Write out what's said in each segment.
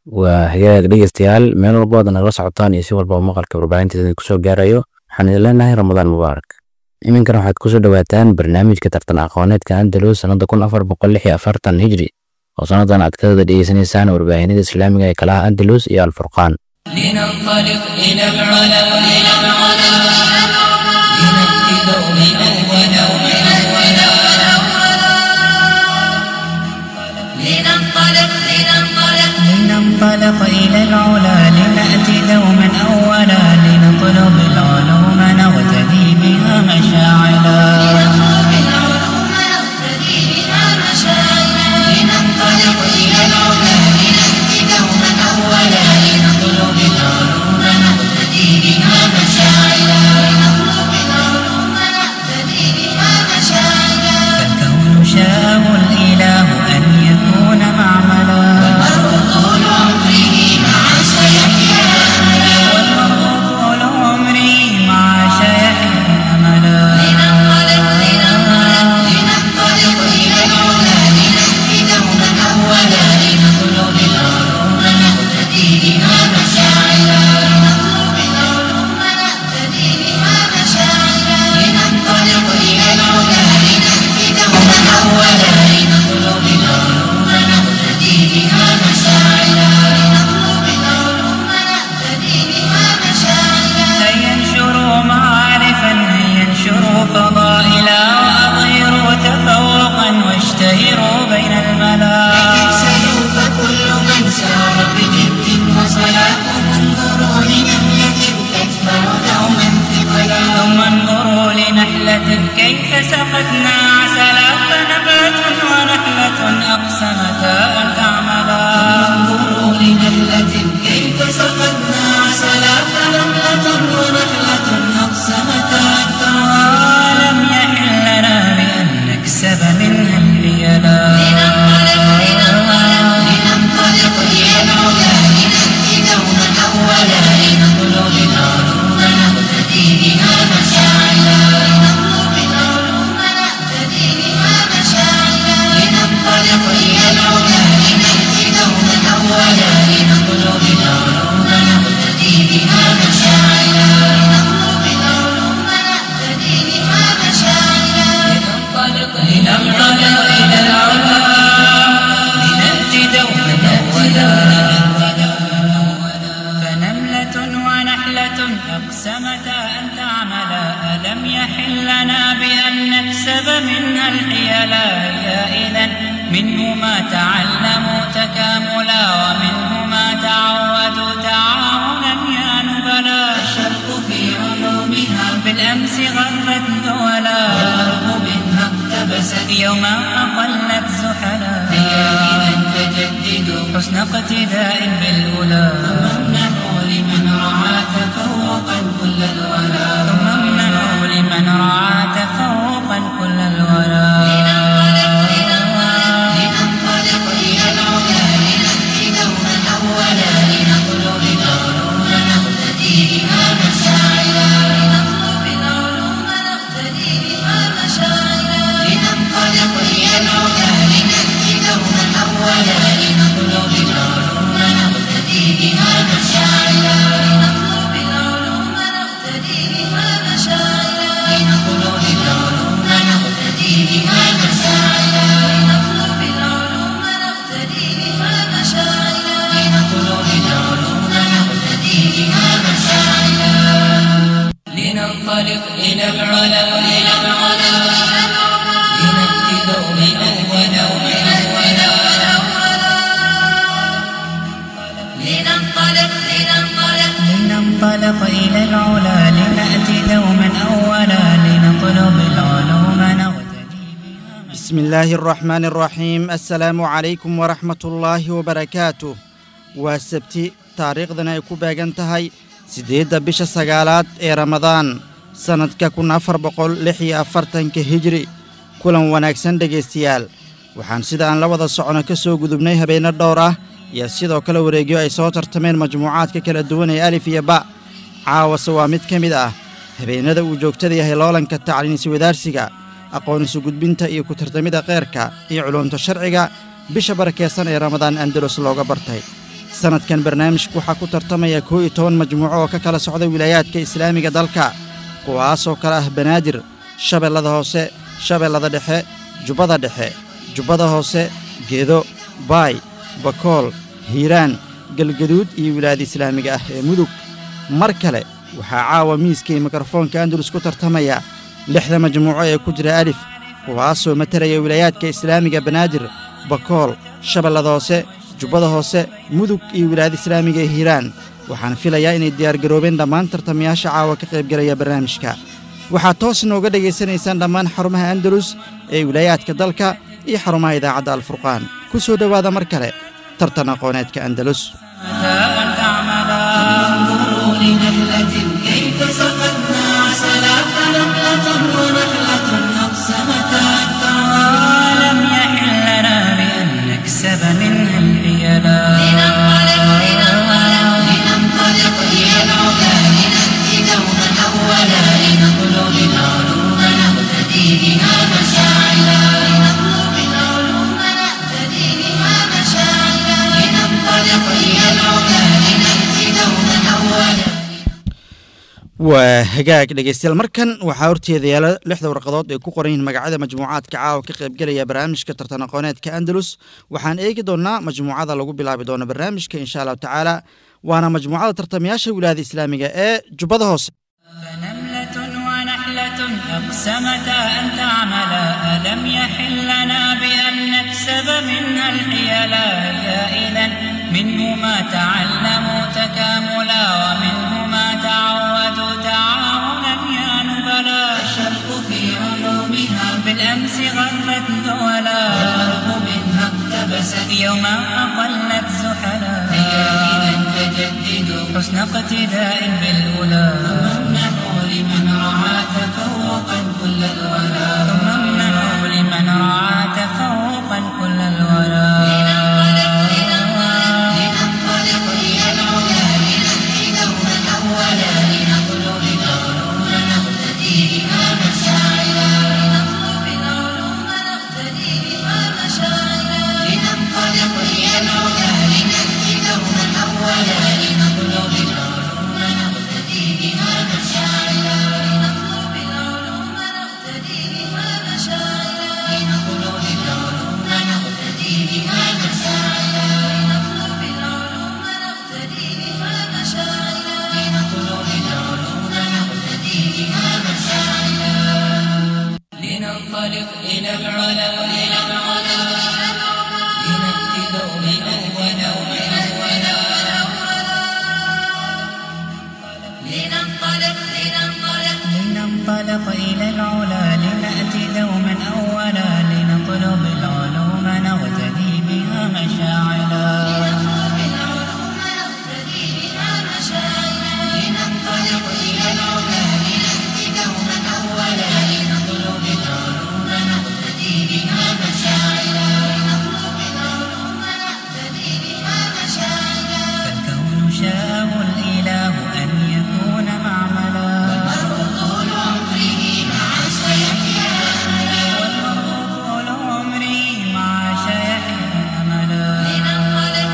وهيا dhegeystayaal meel walba aad nagala socotaan iyo si walba maqalka warbaahinteeda ku soo gaarayo waxaan idin leenahay Ramadaan Mubaarak. Iminkana waxaad ku soo dhawaataan barnaamijka tartan aqooneedka Andalus sanada 1446 Hijri oo sanadan aad ka dhageysanaysaan warbaahinada Islaamiga ee kala Andalus iyo Al-Furqaan. لننطلق إلى العلا لنبتدئ من أول لننطلق إلى العلا لنأتي دوما أولا لنطلب العلوم نغتدي بها مشاعلا لننطلق إلى العلا لنأتي دوما أولا لنطلب العلوم نغتدي بها مشاعلا فالكون شاءه الإله أن يكون معملا كيف سقتنا عسلا فنبات ونحلة أقسمتا أن تعملا انظروا لنحلة كيف سقتنا عسلا فنبات ونحلة أقسمتا أن تعملا لم يحل لنا بأن نكسب منها الحيلا لننطلق إلى العلا لنأتي دوما أولا لنطلب العلوم نغتدي بها مشاعلا لننطلق إلى العلا لنأتي دوما أولا لنطلب العلوم نغتدي بها مشاعلا لننطلق إلى العلا لنأتي دوما أولا فنملة ونحلة أقسمتا أن تعملا ألم يحل لنا بأن نكسب منها الحيلا يا إذن منه ما تعلموا تكاملا ومنه ما تعودوا تعاونا يا نبلا الشرق في علومها بالأمس غرت دولا والغرب منها اقتبست يوما أقلت زحلا هيا إذن فجددوا حسن اقتداء بالأولى ثم امنحوا لمن رعى تفوقا كل الولا ثم امنحوا لمن رعى تفوقا كل الولا لننطلق إلى العلا لنأتي دوما أولا لننطلق إلى العلا لنأتي دوما أولا لنطلب العلوم نغتدي بها. بسم الله الرحمن الرحيم. السلام عليكم ورحمة الله وبركاته. وسبتي تاريخ ذنا يكوبا جنتهاي sideedda bisha sagaalaad ee Ramadaan sanadka 1446 Hijri. kulan wanaagsan dhageystayaal, waxaan sida aan la wada socono ka soo gudubnay habeena dhowr ah iyo sidoo kale wareegyo ay soo tartameen majmuucaadka kala duwan ee alif iyo ba. caawase waa mid ka mid ah habeenada uu joogtada yahay loolanka tacliinsi wadaarsiga, aqoon isu gudbinta iyo ku tartamida qeyrka iyo culumta sharciga bisha barakeysan ee Ramadaan Andalus looga bartay. sanadkan barnaamijku waxaa ku tartamaya 11 majmuuco oo ka kala socda wilaayaadka islaamiga dalka kuwaasoo kale ah banaadir shabeellada hoose shabeellada dhexe jubbada dhexe jubbada hoose geedo baay bakool hiiraan galgaduud iyo wilaayada islaamiga ah ee mudug mar kale waxaa caawa miiskii mikrofoonka andalus ku tartamaya 6 majmuuco ee ku jira alif kuwaasoo matalaya wilaayaadka islaamiga banaadir bakool shabeellada hoose jubbada hoose mudug iyo wilaayada islaamiga ee hiiraan waxaan filayaa inay diyaargaroobeen dhammaan tartamayaasha caawa ka qaybgalaya barnaamijka waxaad toos nooga dhegaysanaysaan dhammaan xarumaha andalus ee wilaayaadka dalka iyo xarumaha idaacadda alfurqaan ku soo dhowaada mar kale tartan aqooneedka andalus waa hagaag dhegaystayaal markan waxaa horteeda yaala 6 warqadood ay ku qoran yihiin magacyada majmuucaadka caawa ka qaybgalaya barnaamijka tartan aqooneedka andalus waxaan eegi doonaa majmuucada lagu bilaabi doono barnaamijka insha allahu tacaala waana majmuucada tartamayaasha wilaayada islaamiga ee jubbada hoose أقسمتا أن تعملا ألم يحل لنا بأن نكسب منها الحيلا إذا منه ما تعلموا تكاملا ومنه ما تعودوا تعاونا يا نبلا الشرق في علومها بالأمس غرت دولا والأرض منها اقتبست يوما أقلت زحلا هيا إذا فجددوا حسن اقتداء بالأولى امنحوا لمن رعى تفوقا كل الولا ثم امنحوا لمن رعى تفوقا كل الولا لننطلق إلى العلا إلى العلا لنأتي دوما أولا لننطلق إلى العلا لنأتي دوما أولا لنطلب العلوم نغتدي بها مشاعلا لننطلق إلى العلا لنأتي دوما أولا لنطلب العلوم نغتدي بها مشاعلا فالكون شاءه الإله أن يكون معملا والمرء طول عمره مع سيحيا أملا لننطلق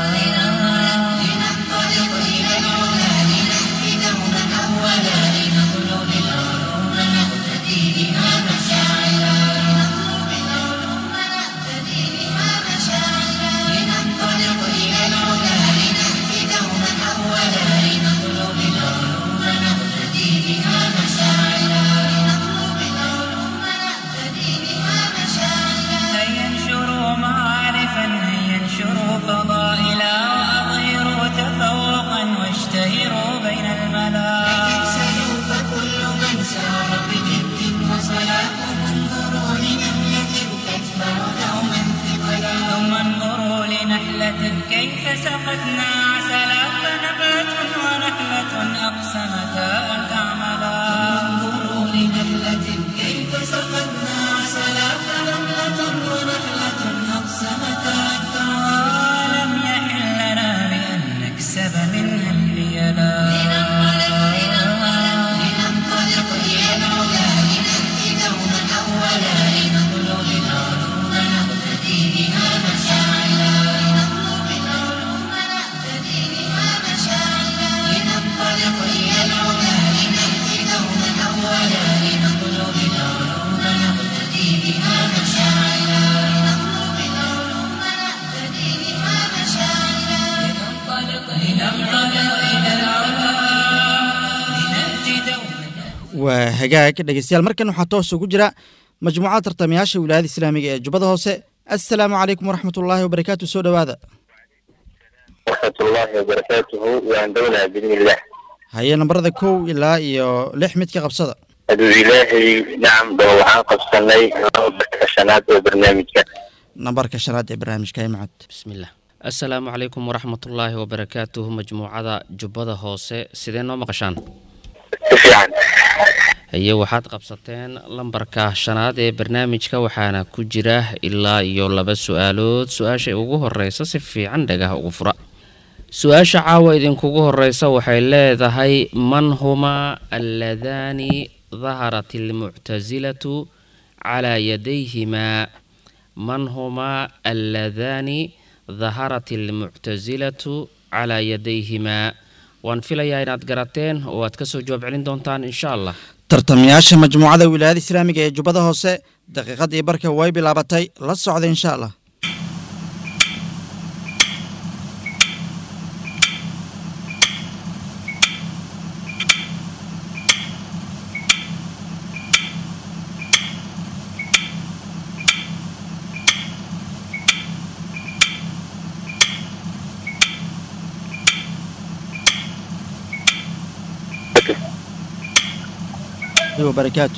إلى العلا لنأتي دوما أولا لنطلب العلوم نغتدي بها مشاعلا لننطلق إلى العلا لنأتي دوما أولا لنطلب العلوم نغتدي بها مشاعلا هيا انشروا معارفا هيا انشروا فضائلا وأظهروا تفوقا واشتهروا بين الملا تكسلوا فكل من سار بجد وصلاة انظروا لنملة تدفع دوما ثقلا ثم انظروا لنحلة كيف سقتنا عسلا فنبات ونحلة أقسمتا أن تعملا انظروا لنحلة كيف سقتنا عسلا فنملة ونحلة أقسمتا أن تعملا لم يحل لنا بأن نكسب منها الحيلا لننطلق إلى العلا لنأتي دوما أولا لنطلب العلوم نغتدي بها مشاعلا waa hagaag dhegeystayaal markan waxaa toos ugu jira majmuucada tartamayaasha wilaayada islaamiga ee jubbada hoose assalaamu calaykum waraxmatullaahi wabarakaatu soo dhowaada waraxmatullaahi wabarakaatuhu waan doonaa biidnillah haye nambarada 1 ilaa iyo 6 mid ka qabsada hadduu ilaahay nacam dhow waxaan qabsanay nambarka shanaad ee barnaamijka nambarka shanaad ee barnaamijka macad bismillah assalaamu calaykum waraxmatullaahi wabarakaatuhu majmuucada jubbada hoose sidee noo maqashaan si fiican haye waxaad qabsateen lambarka shanaad ee barnaamijka waxaana ku jira ilaa iyo 2 su'aalood su-aasha ugu horeysa si fiican dhagaha ugu fura su-aasha caawa idinkugu horeysa waxay leedahay man huma alladani dhaharat almuctazilatu calaa yadayhimaa man huma alladani dhaharat almuctazilatu calaa yadayhimaa waan filayaa inaad garateen oo aad ka soo jawaab celin doontaan insha allah tartamayaasha majmuucada wilaayada islaamiga ee jubbada hoose daqiiqadii barka way bilaabatay la socda insha allah وبركاته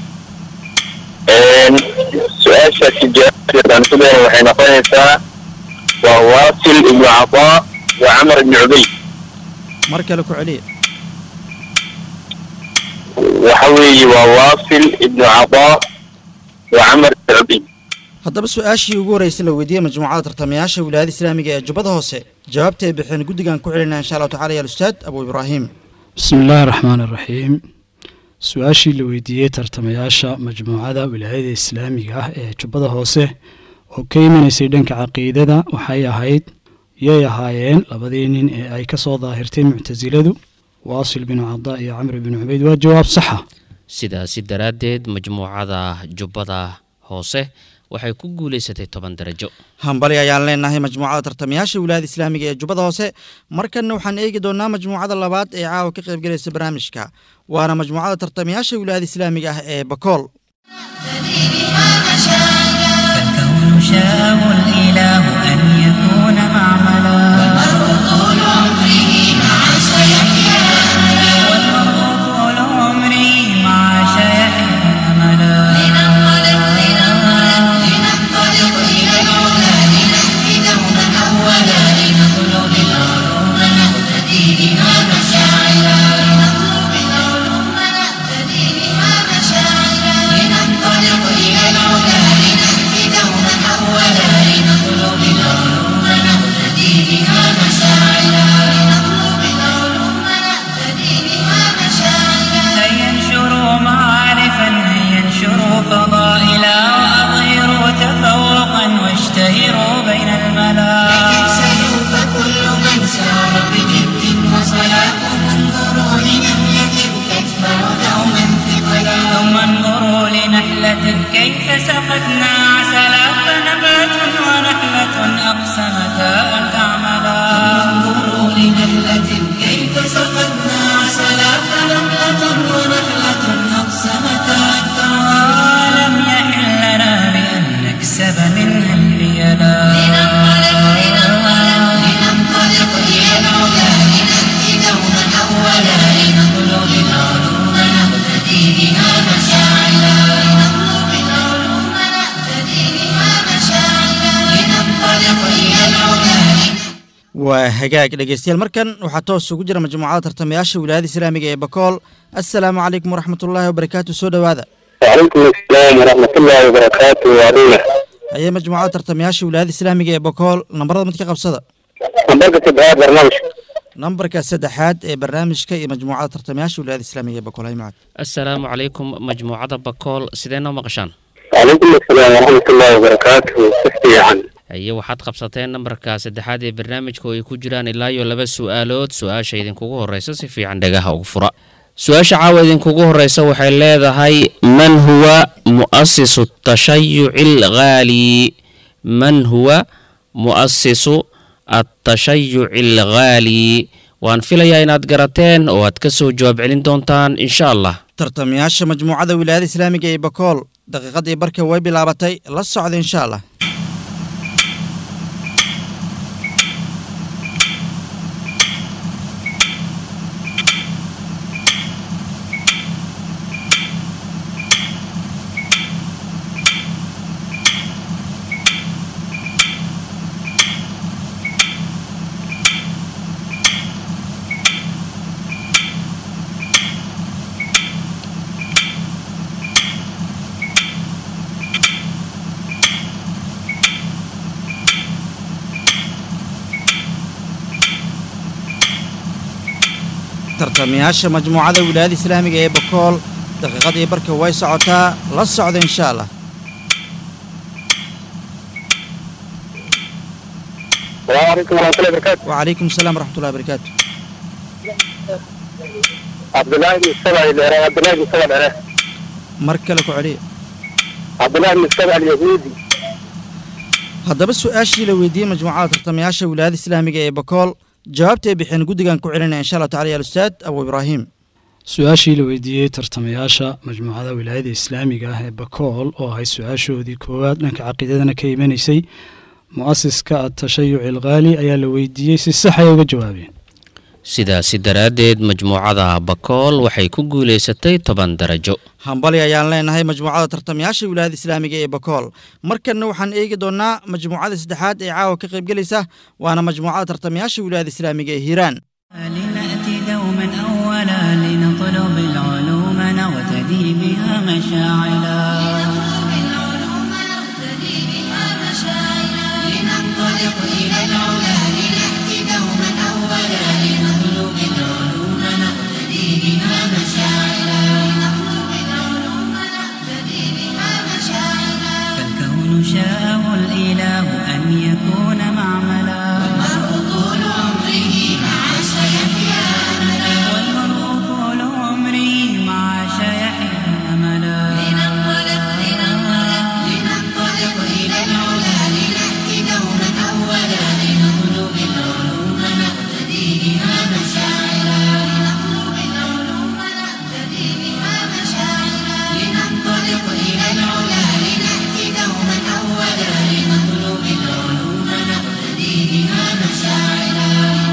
su-aasha jawaabteedaan ku leeyahay waxay noqonaysaa waa waasil ibnu cataa wa camar ibni cubayd markale ku celiya waxa weeye waa waasil ibnu cataa wa camar ibni cubayd haddaba su-aashii ugu horeysay la weydiiyey majmuucada tartamayaasha wilaayada islaamiga ee jubbada hoose jawaabta ay bixeen guddigan ku celinaa insha allahu tacala ya ustaad abu ibraahim bismi illaahi raxmaani raxiim su-aashii la weydiiyey tartamayaasha majmuucada wilaayada islaamiga ah ee jubbada hoose oo ka imanaysay dhanka caqiidada waxay ahayd yay ahaayeen labadii nin ee ay ka soo daahirtay muctasiladu waasil binu cadaa iyo camr binu cubayd waa jawaab saxa sidaasi daraaddeed majmuucada jubbada hoose waxay ku guulaysatay 10 darajo hambali ayaan leenahay majmuucada tartamayaasha wilaayada islaamiga ee jubbada hoose markanna waxaan eegi doonaa majmuucada labaad ee caawa ka qaybgalaysa barnaamijka waana majmuucada tartamayaasha wilaayada islaamiga ah ee bakool فالكون شاءه الإله أن يكون معملا والمرء طول عمره مع سيحيا أملا والمرء طول عمره مع سيحيا أملا لننطلق إلى العلا لنأتي دوما أولا لنطلب العلوم نهتدي بها مشاعلا لنطلب العلوم نهتدي بها مشاعلا لننطلق إلى العلا لنأتي دوما أولا لنطلب العلوم نهتدي بها مشاعلا لنطلب العلوم نهتدي بها مشاعلا هيا انشروا معارفا هيا انشروا فضائلا وأظهروا تفوقا واشتهروا بين الملا لتكسلوا فكل من سار بجد وصلاة انظروا لنملة تدفع دوما ثقلا ثم انظروا لنحلة كيف سقتنا عسلا فنبات ونحلة أقسمتا أن تعملا انظروا لنحلة كيف سقتنا عسلا فنبات ونحلة أقسمتا أن تعملا لم يحل لنا بأن نكسب منها الريالا لننطلق إلى العلا لنأتي دوما أولا لنطلب العلوم نهتدي بها مشاعلا لنطلب العلوم نهتدي بها مشاعلا لننطلق إلى العلا waa hagaag dhegeystayaal markan waxaa toos ugu jira majmuucada tartamayaasha wilaayada islaamiga ee bakool assalaamu calaykum waraxmatullaahi wabarakaatu soo dhowaada وعليكم السلام ورحمة الله وبركاته وعلينا ayay majmuucada tartamayaasha wilaayada islaamiga ee bakool nambarada mid ka qabsada نمبرك تبعات برنامج nambarka saddexaad ee barnaamijka iyo majmuucada tartamayaasha wilaayada islaamiga ee bakool hay macad assalaamu calaykum majmuucada bakool sidee noo maqashaan وعليكم السلام ورحمة الله وبركاته سفتي عن haye waxaad qabsateen nambarka saddexaad ee barnaamijka oo ay ku jiraan ilaa iyo 2 su'aalood su-aasha idinkugu horeysa si fiican dhagaha ugu fura su-aasha caawa idinkugu horeysa waxay leedahay man huwa mu'asisu atashayuci alghaali man huwa mu'asisu atashayuci alghaali waan filayaa inaad garateen oo aad ka soo jawaab celin doontaan insha allah. tartamayaasha majmuucada wilaayada islaamiga ee bakool daqiiqadii barka way bilaabatay la socda insha allah. tartamayaasha majmuucada wilaayada islaamiga ee bakool daqiiqadii barka way socotaa la socda insha allah. وعليكم السلام ورحمة الله وبركاته. عبد الله بن السبع عبد الله بن السبع مركلك عليه عبد الله بن السبع اليهودي. هذا بس سؤال لو يدي مجموعات tartamayaasha wilaayada islaamiga ee bakool jawaabtay bixin guddigan ku celinaya insha Allah taala ya ustaad Abu Ibrahim. su-aashii la weydiiyey tartamayaasha majmuucada wilaayada islaamiga ah ee bakool oo ahay su-aashoodii koowaad dhanka caqiidadana ka imanaysay mu'asiska atashayuc ilqaali ayaa la weydiiyey si sax ay uga jawaabeen. sidaasi daraaddeed majmuucada bakool waxay ku guulaysatay 10 darajo. hambali ayaan leenahay majmuucada tartamayaasha wilaayada islaamiga ee bakool. markanna waxaan eegi doonaa majmuucada saddexaad ee caawa ka qaybgelaysa waana majmuucada tartamayaasha wilaayada islaamiga ee hiiraan. لنأتي دوما أولا لنطلب العلوم نغتدي بها مشاعلا لننطلق إلى العلا لنأتي دوما أولا لنطلب العلوم نغتدي بها مشاعلا فالكون شاءه الإله أن يكون معملا والمرء طول عمره مع سيحيا أملا لننطلق إلى العلا لنأتي دوما أولا لنطلب العلوم نقتدي بها مشاعلا لننطلق إلى العلا لنأتي دوما أولا لنطلب العلوم نقتدي بها مشاعلا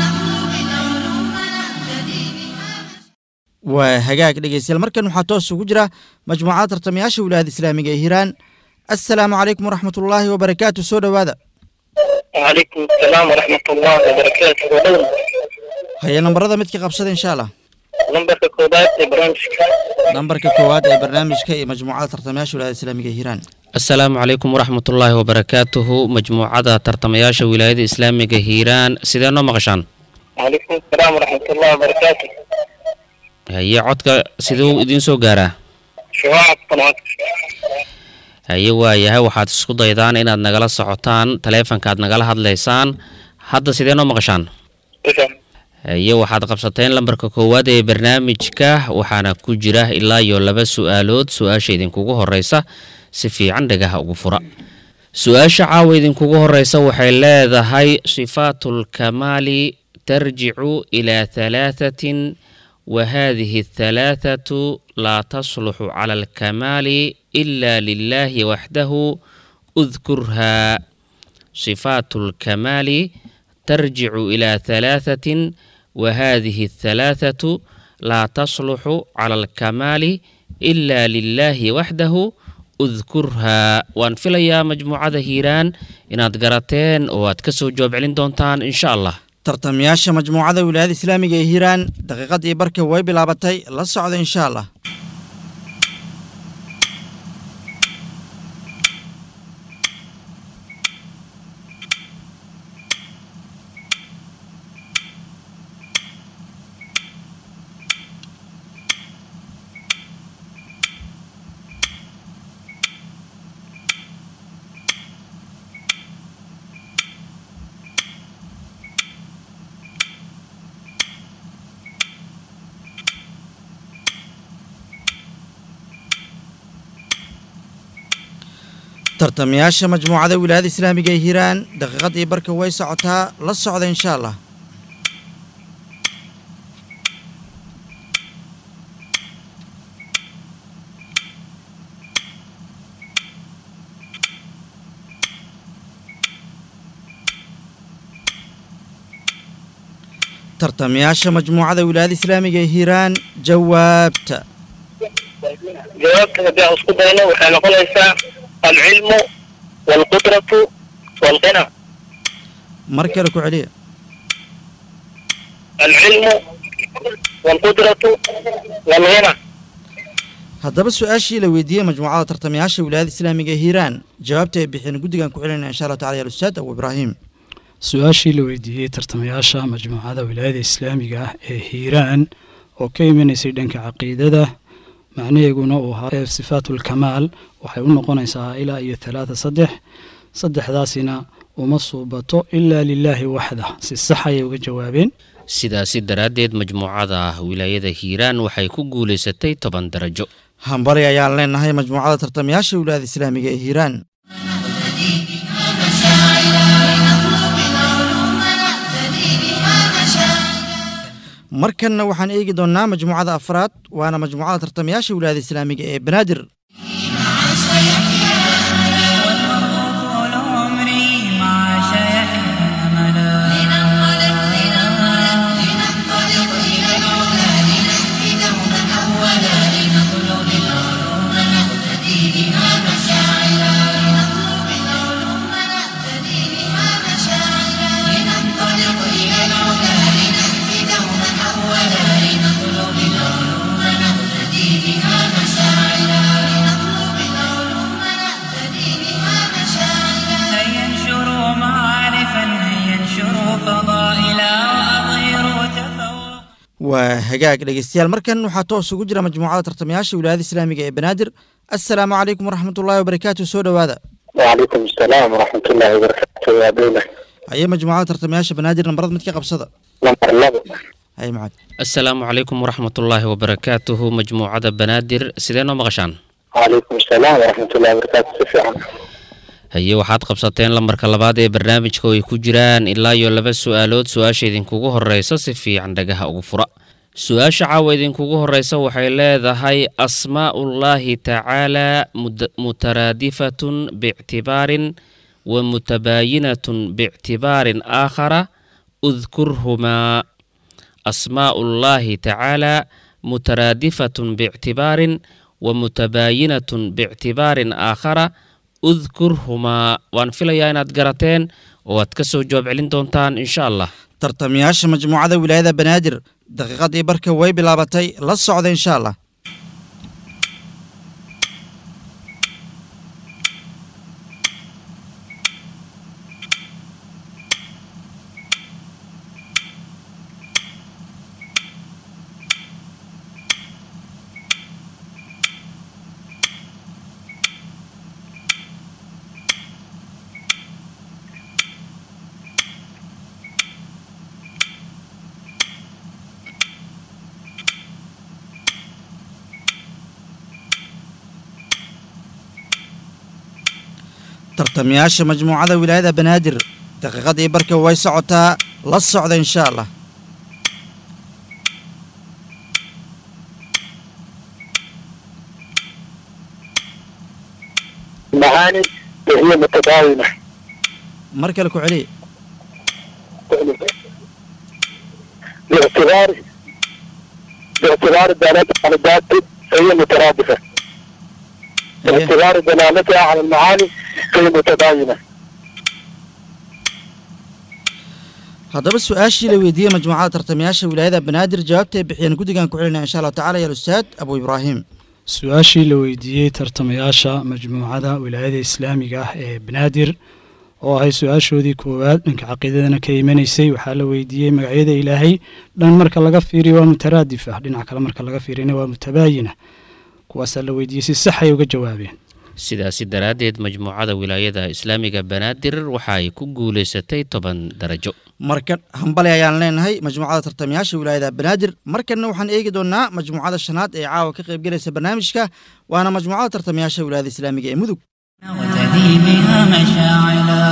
وهجاك dhegeystayaal markan waxaa toos ugu jira majmuucada tartamayaasha wilaayada islaamiga ee hiiraan. assalaamu calaykum waraxmatullaahi wabarakaatu. soo dhowaada. وعليكم السلام ورحمة الله وبركاته. haya nambarada mid ka qabsada insha allah. نمبر كودات إبراهيم شكا. nambarka koowaad ee barnaamijka iyo majmuucada tartamayaasha wilaayada islaamiga ee hiiraan. asalaamu calaykum waraxmatullaahi wabarakaatuhu. majmuucada tartamayaasha wilaayada islaamiga hiiraan sidee noo maqashaan? وعليكم السلام ورحمة الله وبركاته. haye codka siduu idiin soo gaaraa? شواعب طلعت. haye waayahay waxaad isku daydaan inaad nagala socotaan taleefankaad nagala hadlaysaan. hadda sidee noo maqashaan? haye waxaad qabsateen lambarka koowaad ee barnaamijka waxaana ku jira ilaa iyo 2 su'aalood. su-aasha idinkugu horeysa si fiican dhagaha ugu fura. su-aasha caawa idinkugu horeysa waxay leedahay sifaatul kamaali tarjicu ilaa 3 وهذه 3 لا تصلح على الكمال إلا لله وحده اذكرها. صفات الكمال ترجع إلى 3 وهذه 3 لا تصلح على الكمال إلا لله وحده اذكرها. وان فيليا مجموعة هيران إن أدقرتين واتكسو جواب علين دونتان إن شاء الله. tartamayaasha majmuucada wilaayada islaamiga ee hiiraan daqiiqadii barka way bilaabatay la socda insha allah. tartamayaasha majmuucada wilaayada islaamiga ee hiiraan daqiiqadii barka way socotaa la socda insha allah. tartamayaasha majmuucada wilaayada islaamiga ee hiiraan jawaabta. jawaabta haddii aan isku dayno waxay noqonaysaa alcilmu waalqudratu waalqina. mar kale ku celiya. alcilmu waalqudratu waalghina. haddaba su-aashii la weydiiyey majmuucada tartamayaasha wilaayada islaamiga ee hiiraan jawaabta ay bixiyeen guddigan ku celinaya insha allah tacala ya ustaad abu ibraahim. su-aashii la weydiiyey tartamayaasha majmuucada wilaayada islaamiga ah ee hiiraan oo ka imanaysay dhanka caqiidada macnaheeguna uu ahaa sifaatulkamaal waxay u noqonaysaa ilaa iyo 3 saddexdaasina uma suubato ilaa lilaahi waxda si sax ayay uga jawaabeen. sidaasi daraaddeed majmuucada wilaayada hiiraan waxay ku guulaysatay 10 darajo. hambali ayaan leenahay majmuucada tartamayaasha wilaayada islaamiga ee hiiraan. markanna waxaan eegi doonnaa majmuucada afraad waana majmuucada tartamayaasha wilaayada islaamiga ee banaadir. waa hagaag dhegeystayaal markan waxaa toos ugu jira majmuucada tartamayaasha wilaayada islaamiga ee banaadir. assalaamu calaykum waraxmatullaahi wabarakaatu. soo dhowaada. وعليكم السلام ورحمة الله وبركاته يا بينا. haye majmuucada tartamayaasha banaadir nambarada mid ka qabsada. نمبر لبو. haye macad. asalaamu calaykum waraxmatullaahi wabarakaatuhu majmuucada banaadir sidee noo maqashaan? وعليكم السلام ورحمة الله وبركاته سفيان. haye waxaad qabsateen lambarka labaad ee barnaamijka oo ay ku jiraan ilaa iyo 2 su-aalood. su-aasha idinkugu horeysa si fiican dhagaha ugu fura. su-aasha caawa idinkugu horeysa waxay leedahay asmaa'ullaahi tacaalaa mutaraadifatun biictibaarin wa mutabaayinatun biictibaarin aakhara udkurhumaa. asmaa'ullaahi tacaalaa mutaraadifatun biictibaarin wa mutabaayinatun biictibaarin aakhara udkurhumaa. waan filayaa inaad garateen oo aad ka soo jawaab celin doontaan insha allah. tartamayaasha majmuucada wilaayada banaadir daqiiqadii barka way bilaabatay la socda insha allah. tartamayaasha majmuucada wilaayada banaadir daqiiqadii barka way socotaa la socda insha allah. معاني وهي متباينة. mar kale ku celiya. باعتبار دلالتها على الذات فهي مترادفة. باعتبار دلالتها على المعاني فهي متباينة. haddaba su-aashii la weydiiyey majmuucada tartamayaasha wilaayada banaadir jawaabta ay bixiyeen guddigan ku celinaya insha allah tacala ya ustaad abu ibraahim. su-aashii la weydiiyey tartamayaasha majmuucada wilaayada islaamiga ah ee banaadir oo ahay su-aashoodii koowaad dhanka caqiidadana ka imanaysay waxaa la weydiiyey magacyada ilaahay dhan marka laga fiiriyo waa mutaraadif ah, dhinac kale marka laga fiiriyana waa mutabaayina. kuwaasaa la weydiiyey si sax ay uga jawaabeen. sidaasi daraaddeed majmuucada wilaayada islaamiga banaadir waxa ay ku guulaysatay 10 darajo. markan hambali ayaan leenahay majmuucada tartamayaasha wilaayada banaadir. markanna waxaan eegi doonnaa majmuucada shanaad ee caawa ka qaybgelaysa barnaamijka waana majmuucada tartamayaasha wilaayada islaamiga ee mudug. وتدي بها مشاعلا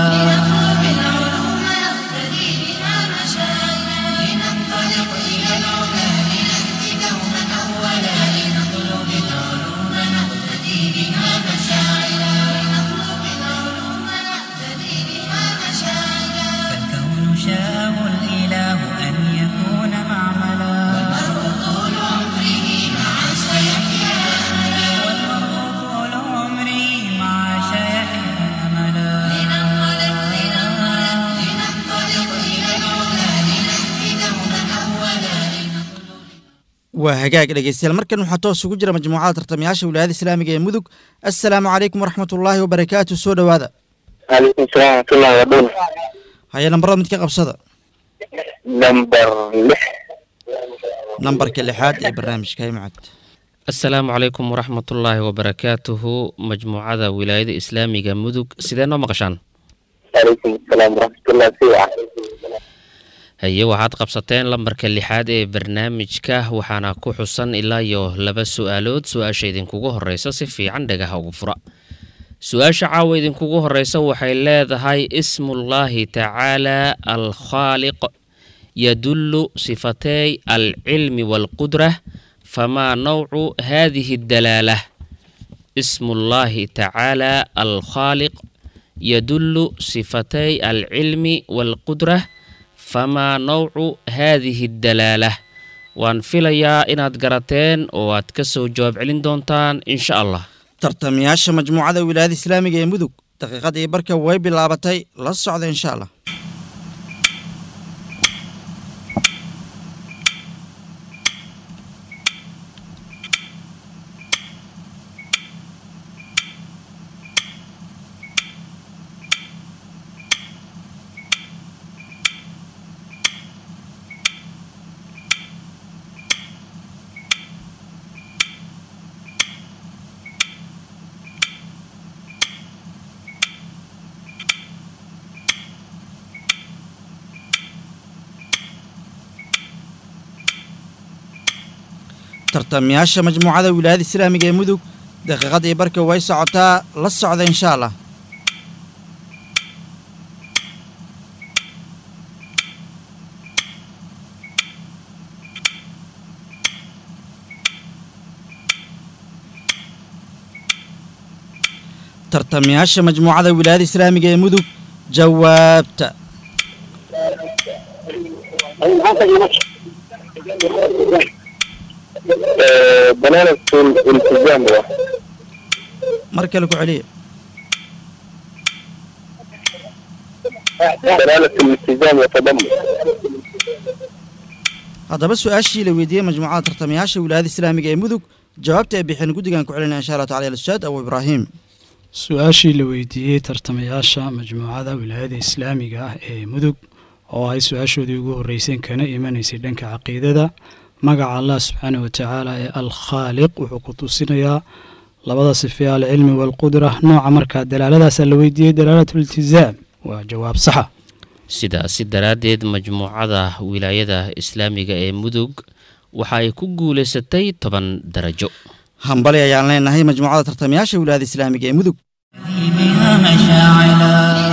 لننطلق إلى العلا لنأتي دوما أولا لنطلب العلوم نقتدي بها مشاعلا لنطلب العلوم نقتدي بها مشاعلا فالكون شاءه الإله أن يكون waa hagaag dhegeystayaal markan waxaa toos ugu jira majmuucada tartamayaasha wilaayada islaamiga ee mudug assalaamu calaykum waraxmatullaahi wabarakaatu soo dhowaada calaykum salaam waraxmatullahi wabarakatuh. haya nambarada mid ka qabsada Number 6. nambarka lixaad ee barnaamijka hay macad asalaamu calaykum waraxmatullaahi wabarakaatuhu majmuucada wilaayada islaamiga mudug sidee noo maqashaan Calaykum salaam waraxmatullahi wabarakatuh. haye waxaad qabsateen lambarka lixaad ee barnaamijka waxaana ku xusan ilaa iyo 2 su-aalood su-aasha idinkugu horeysa si fiican dhagaha ugu fura su-aasha caawa idinkugu horeysa waxay leedahay ismullaahi tacaala alkhaaliq yadullu sifatay alcilmi waalqudrah famaa nawcu haadihi dalaalah ismullaahi tacaala alkhaaliq yadullu sifatay alcilmi waalqudrah famaa nawcu haadihi dalaalah waan filayaa inaad garateen oo aad ka soo jawaab celin doontaan insha allah tartamayaasha majmuucada wilaayada islaamiga ee mudug daqiiqadii barka way bilaabatay la socda insha allah tartamayaasha majmuucada wilaayada islaamiga ee mudug daqiiqadii barka way socotaa la socda insha allah tartamayaasha majmuucada wilaayada islaamiga ee mudug jawaabta دلالة الالتزام mar kale ku celiya دلالة الالتزام والتضمن. haddaba su-aashii la weydiiyey majmuucada tartamayaasha wilaayada islaamiga ee mudug jawaabta ay bixeen guddigan ku celinaya insha allah tacala al-ustaad abu ibraahim su-aashii la weydiiyey tartamayaasha majmuucada wilaayada islaamiga ah ee mudug oo ay su-aashoodii ugu horreyseen kana imanaysay dhanka caqiidada magaca allah subxaana wa tacaala ee alkhaaliq wuxuu ku tusinayaa labada sife alcilmi waalqudra nooca markaa dalaaladaasaa la weydiiyey dalaalatuliltizaam waa jawaab saxa sidaasi daraaddeed majmuucada wilaayada islaamiga ee mudug waxa ay ku guulaysatay 10 darajo hambali ayaan leenahay majmuucada tartamayaasha wilaayada islaamiga ee mudug بها مشاعلا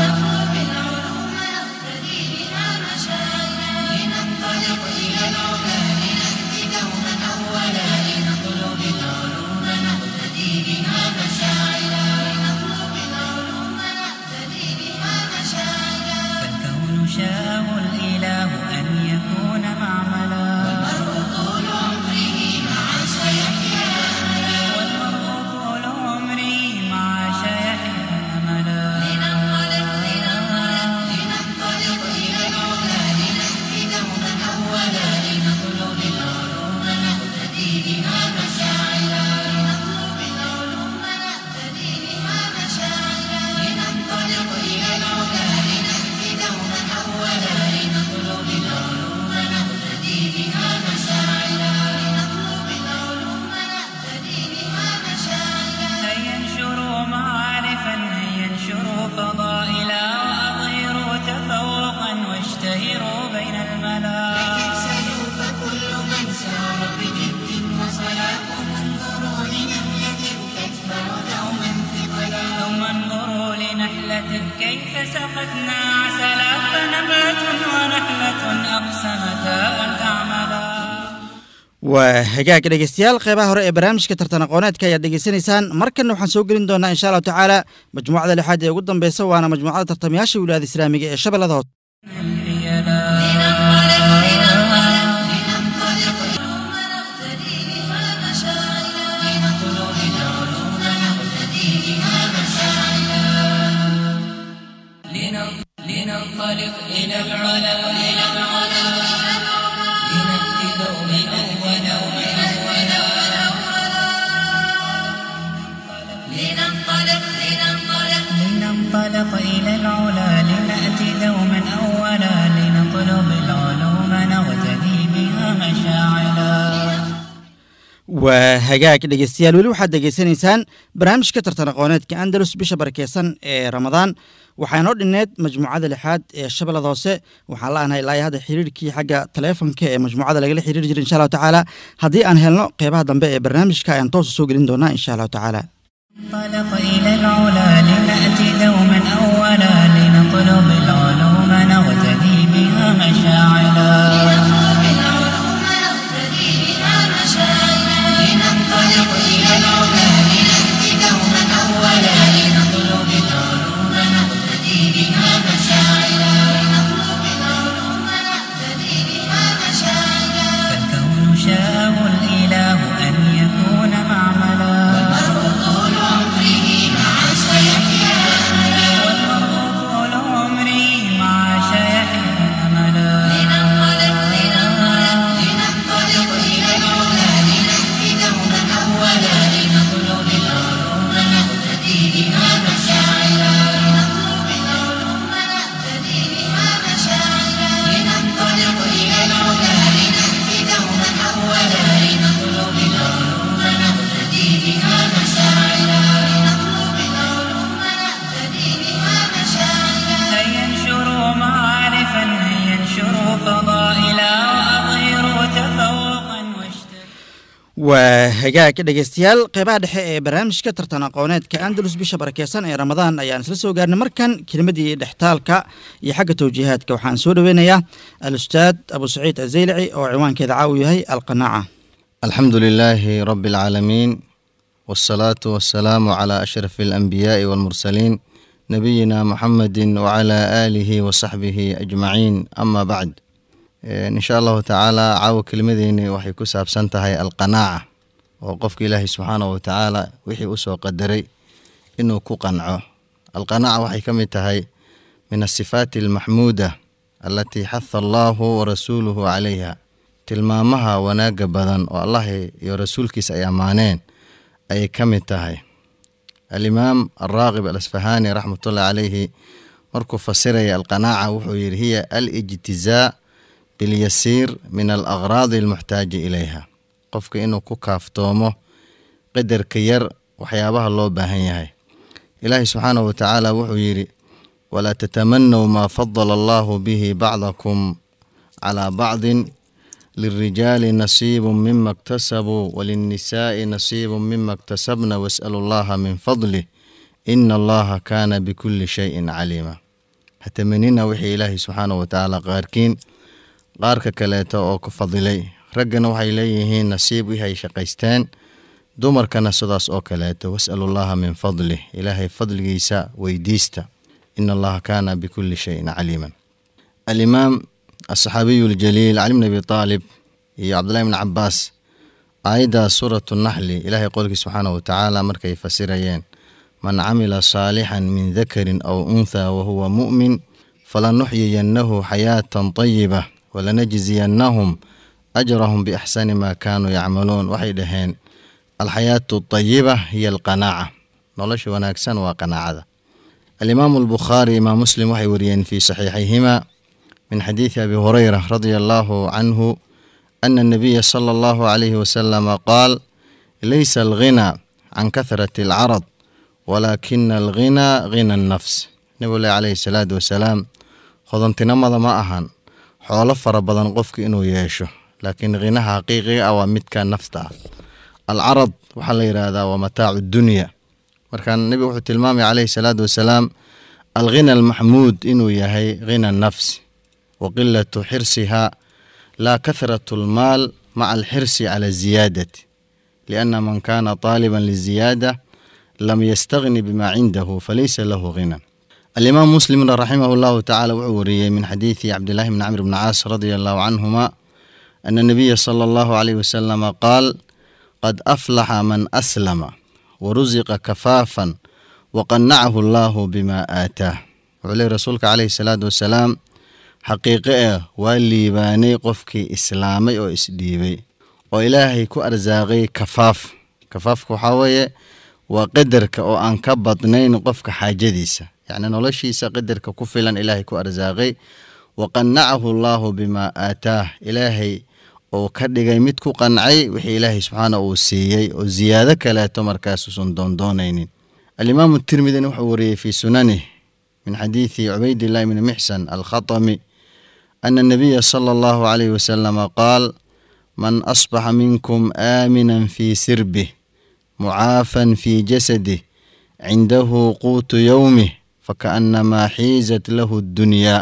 لننطلق إلى العلا لنهدي دوما أولا لنطلب العلوم نقتدي بها مشاعلا فالكون شاءه الإله أن يكون معملا والمرء طول عمره مع سيحيا أملا لننطلق إلى العلا لنهدي دوما أولا لنطلب العلوم نقتدي بها مشاعلا لننطلق إلى العلا لنهدي دوما أولا لنطلب العلوم نقتدي بها مشاعلا هيا انشروا معارفا هيا انشروا فضائلا وأظهروا تفوقا واشتهروا بين الملا يكسلوا فكل من سار بجد وصلاة انظروا لنملة تدفع دوما ثقلا ثم انظروا لنحلة كيف سقتنا عسلا فنبات ونحلة أقسمتا أن تعملا waa hagaag dhegeystayaal qeybaha hore ee barnaamijka tartan aqooneedka ayaad dhegeysanaysaan markanna waxaan soo gelin doonaa insha allahu tacaala majmuucada lixaad ee ugu dambeysa waana majmuucada tartamayaasha wilaayada islaamiga ee shabeellada hoose لننطلق إلى العلا لنهدي لننطلق إلى العلا لنأتي دوما أولا لنطلب العلوم نغتدي بها مشاعلا waa hagaag dhegeystayaal weli waxaad degeysanaysaan barnaamijka tartan aqooneedka andalus bisha barakeysan ee ramadaan waxaa inoo dhinneed majmuucada lixaad ee shabeellada hoose waxaan la-aanahay ilaa hadda xiriirkii xagga taleefonka ee majmuucada lagala xiriiri jiray insha allahu tacaala haddii aan helno qeybaha dambe ee barnaamijka ayaan toos soo gelin doonaa insha allahu tacaala انطلق إلى العلا لنأتي دوما أولا لنطلب العلوم نغتدي بها مشاعلا لننطلق إلى العلا لنأتي دوما أولا لنطلب العلوم نغتدي بها مشاعلا فالكون شاءه الإله أن يكون معملا والمرء طول عمره مع شيحيا أملا لننطلق إلى العلا لنأتي دوما أولا لنطلب العلوم نغتدي بها مشاعلا لننطلق إلى العلا لنأتي دوما أولا لنطلب العلوم نغتدي بها مشاعلا هيا انشروا معارفا هيا انشروا فضائلا وأظهروا تفوقا waa hagaag dhegeystayaal qeybaha dhexe ee barnaamijka tartan aqooneedka andalus bisha barakeysan ee ramadaan ayaan isla soo gaarnay markan kelimadii dhextaalka iyo xagga tawjiihaadka waxaan soo dhoweynayaa al-ustaad abu saciid azaylici oo ciwaankeeda caawu yahay alqanaaca الحمد لله رب العالمين والصلاة والسلام على أشرف الأنبياء والمرسلين نبينا محمد وعلى آله وصحبه أجمعين أما بعد إن شاء الله تعالى عاو كلمديني وحي كساب سنتهي القناعة وقفك إلهي سبحانه وتعالى وحي أسوى قدري إنه كقنعه القناعة وحي كمتهي من الصفات المحمودة التي حث الله ورسوله عليها tilmaamaha wanaaga badan oo allah iyo rasuulkiisa ay amaaneen ay ka mid tahay alimaam alraaqib alasfahani raxmatullahi calayhi markuu fasiraya alqanaaca wuxuu yidhi hiya alijtizaa bilyasiir min alaqraadi almuxtaaji ilayha qofka inuu ku kaaftoomo qadarka yar waxyaabaha loo baahan yahay ilaahi subxaanahu watacaala wuxuu yidhi walaa tatamanaw maa fadala allahu bihi bacdakum calaa bacdin للرجال نصيب مما اكتسبوا وللنساء نصيب مما اكتسبنا واسألوا الله من فضله إن الله كان بكل شيء عليما هتمنينا وحي إلهي سبحانه وتعالى قاركين قارك كلاتا أو كفضلي رجنا وحي إليه نصيب وحي شقيستان دمر كان صداس أو كلاتا واسألوا الله من فضله إلهي فضل جيسا ويديستا إن الله كان بكل شيء عليما الإمام الصحابي الجليل علي بن أبي طالب هي عبد الله بن عباس آيدا سورة النحل إلهي قولك سبحانه وتعالى مركي فسيريين من عمل صالحا من ذكر أو أنثى وهو مؤمن فلنحيينه حياة طيبة ولنجزينهم أجرهم بأحسن ما كانوا يعملون وحيدهين الحياة الطيبة هي القناعة نولش وناكسن وقناعة الإمام البخاري إمام مسلم وحي وريين في صحيحيهما من حديث أبي هريرة رضي الله عنه أن النبي صلى الله عليه وسلم قال ليس الغنى عن كثرة العرض ولكن الغنى غنى النفس نبي عليه الصلاة والسلام خضنتنا ماذا ما أهان حول فربضان قفك إنه يعيشه لكن غنى حقيقي أو متك نفسه العرض وحل هذا ومتاع الدنيا مركان النبي وحد المامي عليه الصلاة والسلام الغنى المحمود إنه يهي غنى النفس وقلة حرصها لا كثرة المال مع الحرص على الزيادة لأن من كان طالبا للزيادة لم يستغني بما عنده فليس له غنى الإمام مسلم رحمه الله تعالى وعوري من حديث عبد الله بن عمرو بن عاص رضي الله عنهما أن النبي صلى الله عليه وسلم قال قد أفلح من أسلم ورزق كفافا وقنعه الله بما آتاه وعليه رسولك عليه الصلاة والسلام xaqiiqo ah waa liibaanay qofkii islaamay oo isdhiibay oo ilaahay ku arsaaqay kafaafka waxaa weeye waa qadarka oo aan ka badnayn qofka xaajadiisa yacni noloshiisa qadarka ku filan ilaahay ku arsaaqay waqannacahu allaahu bimaa aataah ilaahay oo ka dhigay mid ku qancay wixii ilaahay subxaana uu siiyey oo ziyaado kaleeto markaasuusan doondoonaynin alimaamu tirmidina wuxuu wariyey fii sunanih min xadiidi cubaydillahi bni mixsan alkhatami ana nabiya sala allahu calayhi wasalama qaal man asbaxa minkum aaminan fii sirbih mucaafan fii jasadih cindahu quutu yowmih fakaannamaa xiizat lahu ddunyaa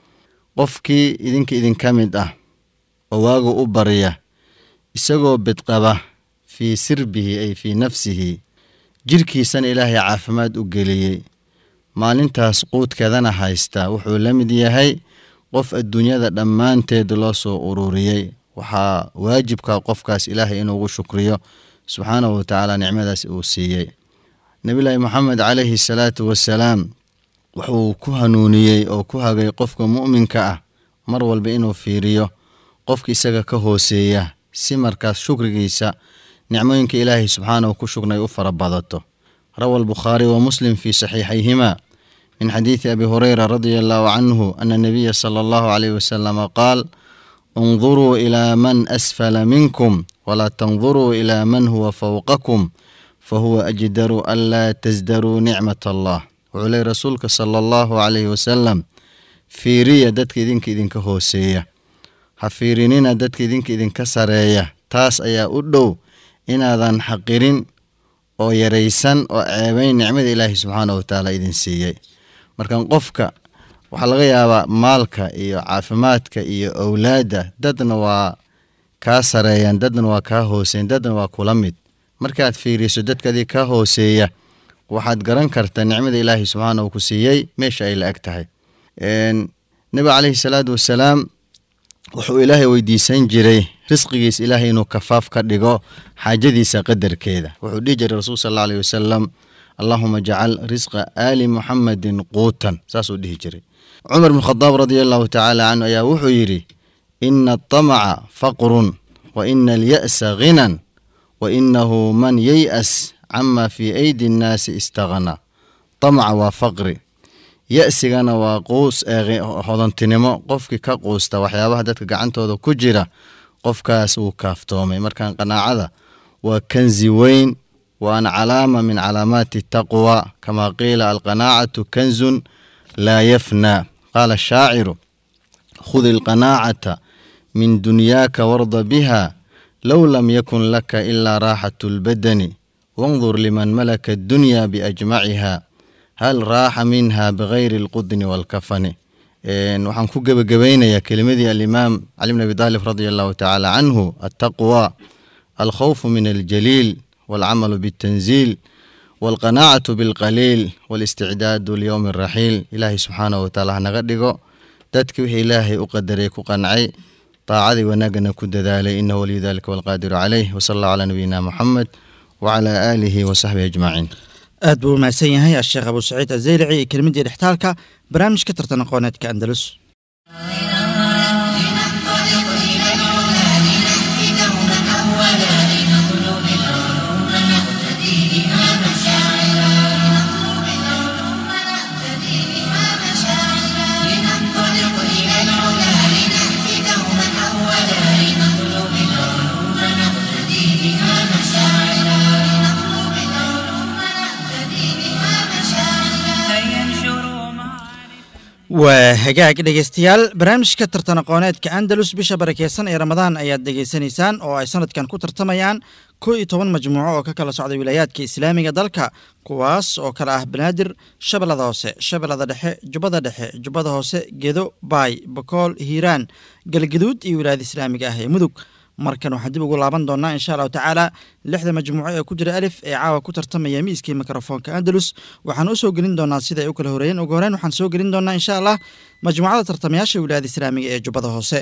qofkii idinka mid ah oo waagu u barya isagoo bedqaba fii sirbihi ay fii nafsihi jirkiisana ilaahay caafimaad u geliyey maalintaas quudkeedana haysta wuxuu la mid yahay qof adduunyada dhammaanteed loo soo ururiyey waxaa waajibka qofkaas ilaahay inuugu shukriyo subxaanahu watacaala nicmadaas uu siiyey nebillaahi moxamed calayhi salaatu wasalaam wuxuu ku hanuuniyey oo ku hagay qofka mu'minka ah mar walba inuu fiiriyo qofka isaga ka hooseeya si markaas shukrigiisa nicmooyinka ilaahay subxaanahu ku shugnay u fara badato rawa albukhaari wa muslim fii saxiixayhima min xadiidi abi hurayra radia allahu canhu ana nabiya sala allahu calayhi wasalama qaal unduruu ilaa man asfala minkum walaa tanduruu ilaa man huwa fowqakum fahuwa ajdaru an laa tasdaruu nicmat allah wuxuu leey rasuulka sala allahu calayhi wasalam fiiriya dadka idinka hooseeya ha fiirinina dadka idinka sareeya taas ayaa u dhow inaadan xaqirin oo yaraysan oo ceebayn nicmada ilaahi subxaanahu watacaala idin siiyey markan qofka waxaa laga yaabaa maalka iyo caafimaadka iyo owlaadda dadna waa kaa sareeyaan dadna waa kaa hooseyn dadna waa kula mid markaad fiiriso dadkadii kaa hooseeya waxaad garan kartaa nicmada ilaahi subxaanahu ku siiyey meesha ay la eg tahay nebiga calayhi salaatu wasalaam wuxuu ilaahay weydiisan jiray risqigiis ilaahay inuu kafaaf ka dhigo xaajadiisa qadarkeeda wuxuu dhihi jiray rasuul sal alla alayhi wasalam allahuma jacal risqa aali muxamadin quutan saasuu dhihi jiray cumar bn khadaab radia allahu tacaala canhu ayaa wuxuu yidhi ina atamaca faqrun wa ina alya'sa ghinan wa inahu man yey'as cama fii aydi nnaasi istaghnaa tamaca waa faqri ya'sigana waa quus hodantinimo qofkii ka quusta waxyaabaha dadka gacantooda ku jira qofkaas wuu kaaftoomay markaan qanaacada waa kanzi weyn waana calaama min calaamaati taqwa kamaa qiila alqanaacatu kanzun laa yafnaa qaala shaaciru khudi alqanaacata min dunyaaka warda biha low lam yakun laka ilaa raaxatu lbadani wandur liman malaka addunya biajmaciha hal raaxa minha bigayri alqudni waalkafani waxaan ku gebagabaynayaa kelimadii alimaam cali bn abi taalib radia allahu tacaala canhu altaqwa alkhawfu min aljaliil waalcamalu biاltanziil waalqanaacatu bilqaliil walisticdaadu liyowmi araxiil ilaahay subxaanahu wataala hanaga dhigo dadki wixii ilaahay u qadaray ku qancay taacadii wanaagana ku dadaalay inahu waliyu dalika walqaadiru calayh wasala allahu calaa nabiyina moxamed wacalaa aalihi wasaxbihi ajmaciin aad buu u mahadsan yahay asheekh abuu saciid azeylici iyo kelmadii dhextaalka barnaamijka tartan aqooneedka andalus waa hagaag dhegeystayaal barnaamijka tartan aqooneedka andalus bisha barakeysan ee ramadaan ayaad dhegeysanaysaan oo ay sanadkan ku tartamayaan 11 majmuuco oo ka kala socda wilaayaadka islaamiga dalka kuwaas oo kala ah banaadir shabeellada hoose shabeellada dhexe jubbada hoose gedo baay bakool hiiraan galgaduud iyo wilaayada islaamiga ah ee mudug markan waxaan dib ugu laaban doonaa insha allahu tacaala 6 majmuuco ee ku jira alif ee caawa ku tartamaya miiskii mikrofoonka andalus waxaan u soo gelin doonaa sida ay u kala horeeyeen ugu horeyn waxaan soo gelin doonaa insha allah majmuucada tartamayaasha wilaayada islaamiga ee jubbada hoose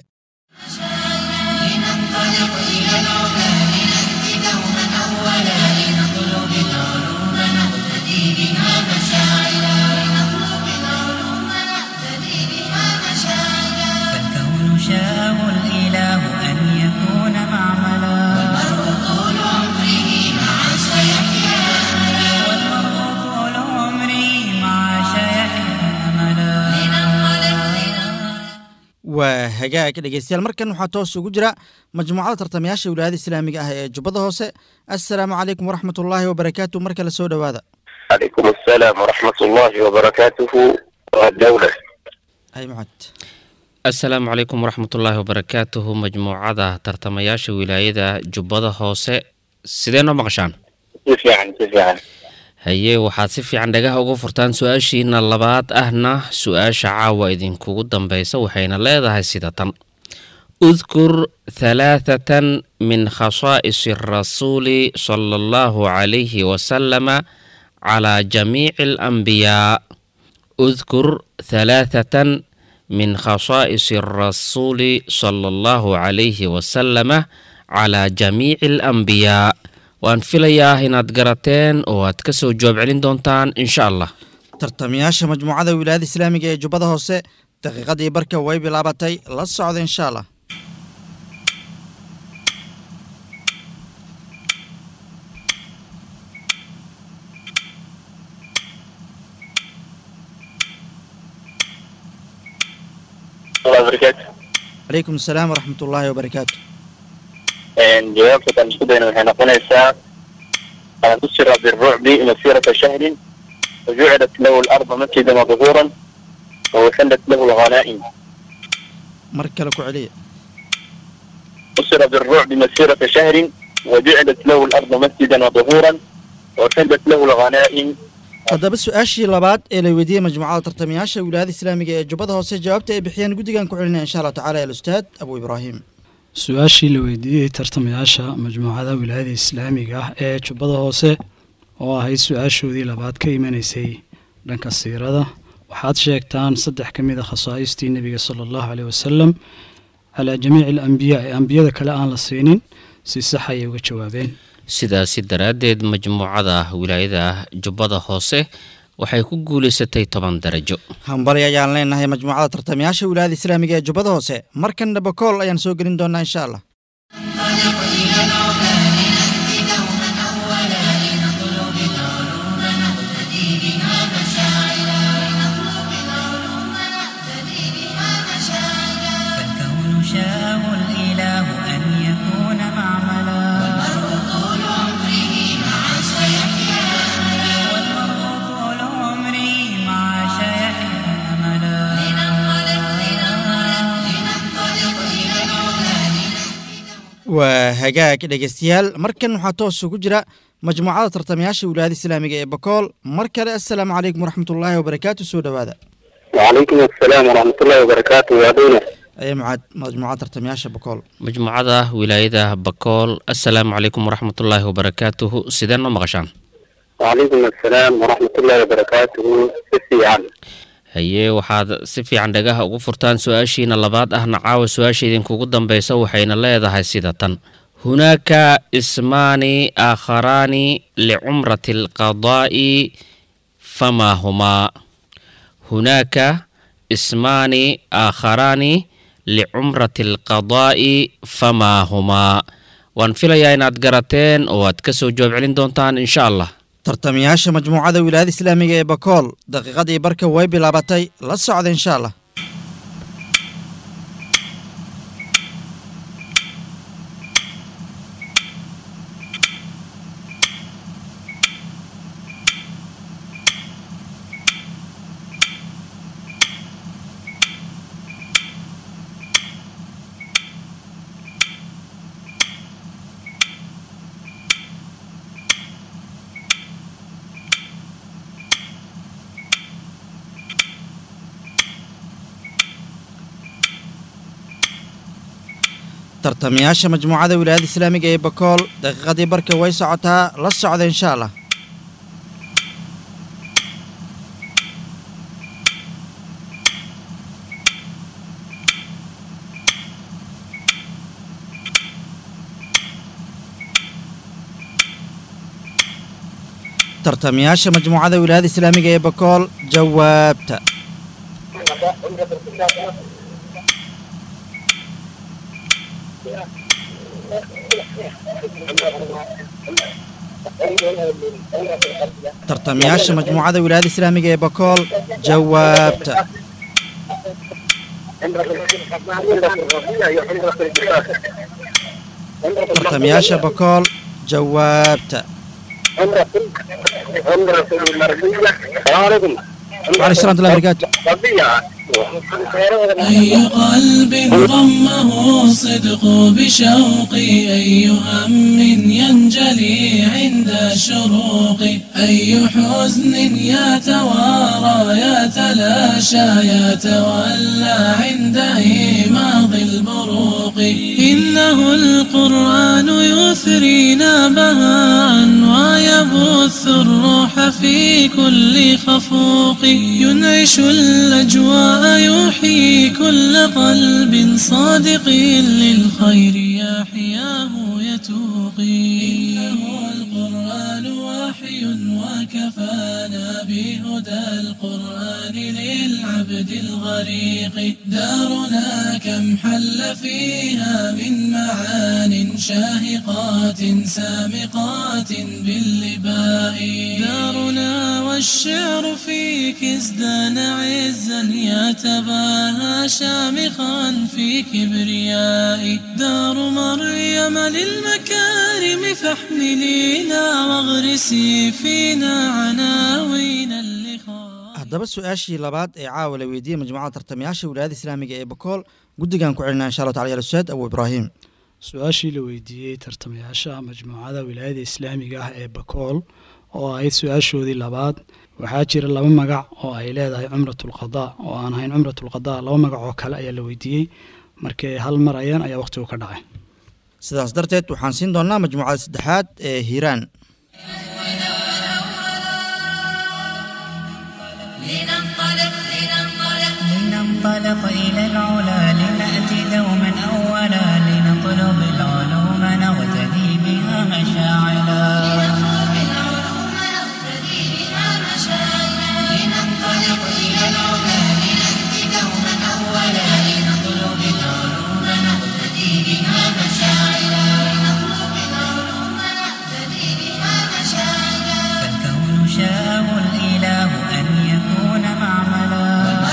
hagaag dhegeystayaal markan waxaa toos ugu jira majmuucada tartamayaasha wilaayada islaamiga ah ee jubbada hoose assalaamu calaykum waraxmatullaahi wabarakaatu mar kale soo dhowaada عليكم السلام ورحمة الله وبركاته والدولة. ay mucad asalaamu calaykum waraxmatullaahi wabarakaatuhu majmuucada tartamayaasha wilaayada jubbada hoose sidee noo maqashaan كيف يعني haye waxaad si fiican dhagaha uga furtaan su-aashiina labaad ahna su-aasha caawa idinkugu dambaysa waxayna leedahay sida tan udkur halaathatan min khasaa'isi rasuuli sala allahu calayhi wasalama calaa jamiici alambiyaa udkur halaathatan min khasaa'isi rasuuli sala allahu calayhi wasalama calaa jamiici alambiyaa waan filayaa inaad garateen oo aad ka soo jawaab celin doontaan insha allah tartamayaasha majmuucada wilaayada islaamiga ee jubbada hoose daqiiqadii barka way bilaabatay la socda insha allah الله وبركاته. calaykum asalaam waraxmatullaahi wabarakaatu جوابك كان سودان وحين قنيسا نصر بالرعب مسيرة شهر وجعلت له الأرض مسجدا وظهورا وحلت له الغنائم. mar kale ku celiya نصر بالرعب مسيرة شهر وجعلت له الأرض مسجدا وظهورا وحلت له الغنائم. haddaba su-aashii labaad ee la weydiiyey majmuucada tartamayaasha wilaayada islaamiga ee jubbada hoose jawaabta ay bixiyeen guddigan ku celinaya insha allah tacala alustaad abu ibraahim su-aashii la weydiiyey tartamayaasha majmuucada wilaayada islaamiga ah ee jubbada hoose oo ahayd su-aashoodii labaad ka imanaysay dhanka siirada waxaad sheegtaan 3 ka mid a khasaa'istii nebiga sala allahu caleyh wasalam calaa jamiici alambiyaa ee ambiyada kale aan la siinin si sax ayay uga jawaabeen sidaasi daraaddeed majmuucada wilaayada jubbada hoose waxay ku guulaysatay 10 darajo hambali ayaan leenahay majmuucada tartamayaasha wilaayada islaamiga ee jubbada hoose markan dhabakool ayaan soo gelin doonaa insha allah انطلق إلى العلا لنهدي دوما أولا لنطلب العلوم نقتدي بها مشاعلا لنطلب العلوم نقتدي بها مشاعلا فالكون شاءه الإله أن يكون معملا والمرء طول عمره مع سيحيا أملا والمرء طول عمره مع سيحيا أملا لننطلق إلى العلا waa hagaag dhegeystayaal markan waxaa toos ugu jira majmuucada tartamayaasha wilaayada islaamiga ee bakool mar kale assalaamu calaykum waraxmatullaahi wabarakaatu soo dhowaada وعليكم السلام ورحمة الله وبركاته يا دولة. ayay majmuucada tartamayaasha bakool majmuucada wilaayada bakool assalaamu calaykum waraxmatullaahi wabarakaatuhu sidee noo maqashaan وعليكم السلام ورحمة الله وبركاته. كيف يعني haye waxaad si fiican dhagaha ugu furtaan su-aashiina labaad ahna caawa su-aasha idinkugu dambaysa waxayna leedahay sida tan hunaaka ismaani aakharaani licumrati alqadaa'i famaa humaa hunaaka ismaani aakharaani licumrati alqadaa'i famaa humaa waan filayaa inaad garateen oo aad ka soo jawaab celin doontaan insha allah tartamayaasha majmuucada wilaayada islaamiga ee bakool daqiiqadii barka way bilaabatay la socda insha allah tartamayaasha majmuucada wilaayada islaamiga ee bakool daqiiqadii barka way socotaa la socda insha allah tartamayaasha majmuucada wilaayada islaamiga ee bakool jawaabta tartamayaasha majmuucada wilaayada islaamiga ee bakool jawaabta tartamayaasha bakool jawaabta. وعلى السلام ورحمة الله وبركاته. أي قلب ضمه الصدق بشوقي أي هم ينجلي عند شروق أي حزن يتوارى يتلاشى يتولى عند إيماض البروق إنه القرآن يثرينا بهاء ويبث الروح في كل خفوق ينعش الأجواء يحيي كل قلب صادق للخير يحياه يتوقي إنه القرآن وحي وكفانا بهدى القرآن للعبد الغريق دارنا كم حل فيها من معان شاهقات سامقات باللباء دارنا والشعر فيك ازدان عزا يتباهى شامخا في كبرياء دار مريم للمكارم فاحملينا واغرسي فينا عناوين اللقاء. haddaba su-aashii labaad ee caawa la weydiiyey majmuucada tartamayaasha wilaayada islaamiga ee bakool guddigan ku celinaa insha allah tacala ya ustaad abu ibraahim. su-aashii la weydiiyey tartamayaasha majmuucada wilaayada islaamiga ah ee bakool oo ahayd su-aashoodii labaad waxaa jira laba magac oo ay leedahay cumratulqadaa oo aan ahayn cumratulqadaa laba magac oo kale ayaa la weydiiyey markay hal mar ayaan ayaa wakhtigu ka dhacay. sidaas darteed waxaan siin doonaa majmuucada saddexaad ee hiiraan. لننطلق إلى العلا لنأتي دوما أولا لنطلب العلوم نغتدي بها مشاعلا لننطلق إلى العلا لنأتي دوما أولا لنطلب العلوم نغتدي بها مشاعلا فالكون شاءه الإله أن يكون معملا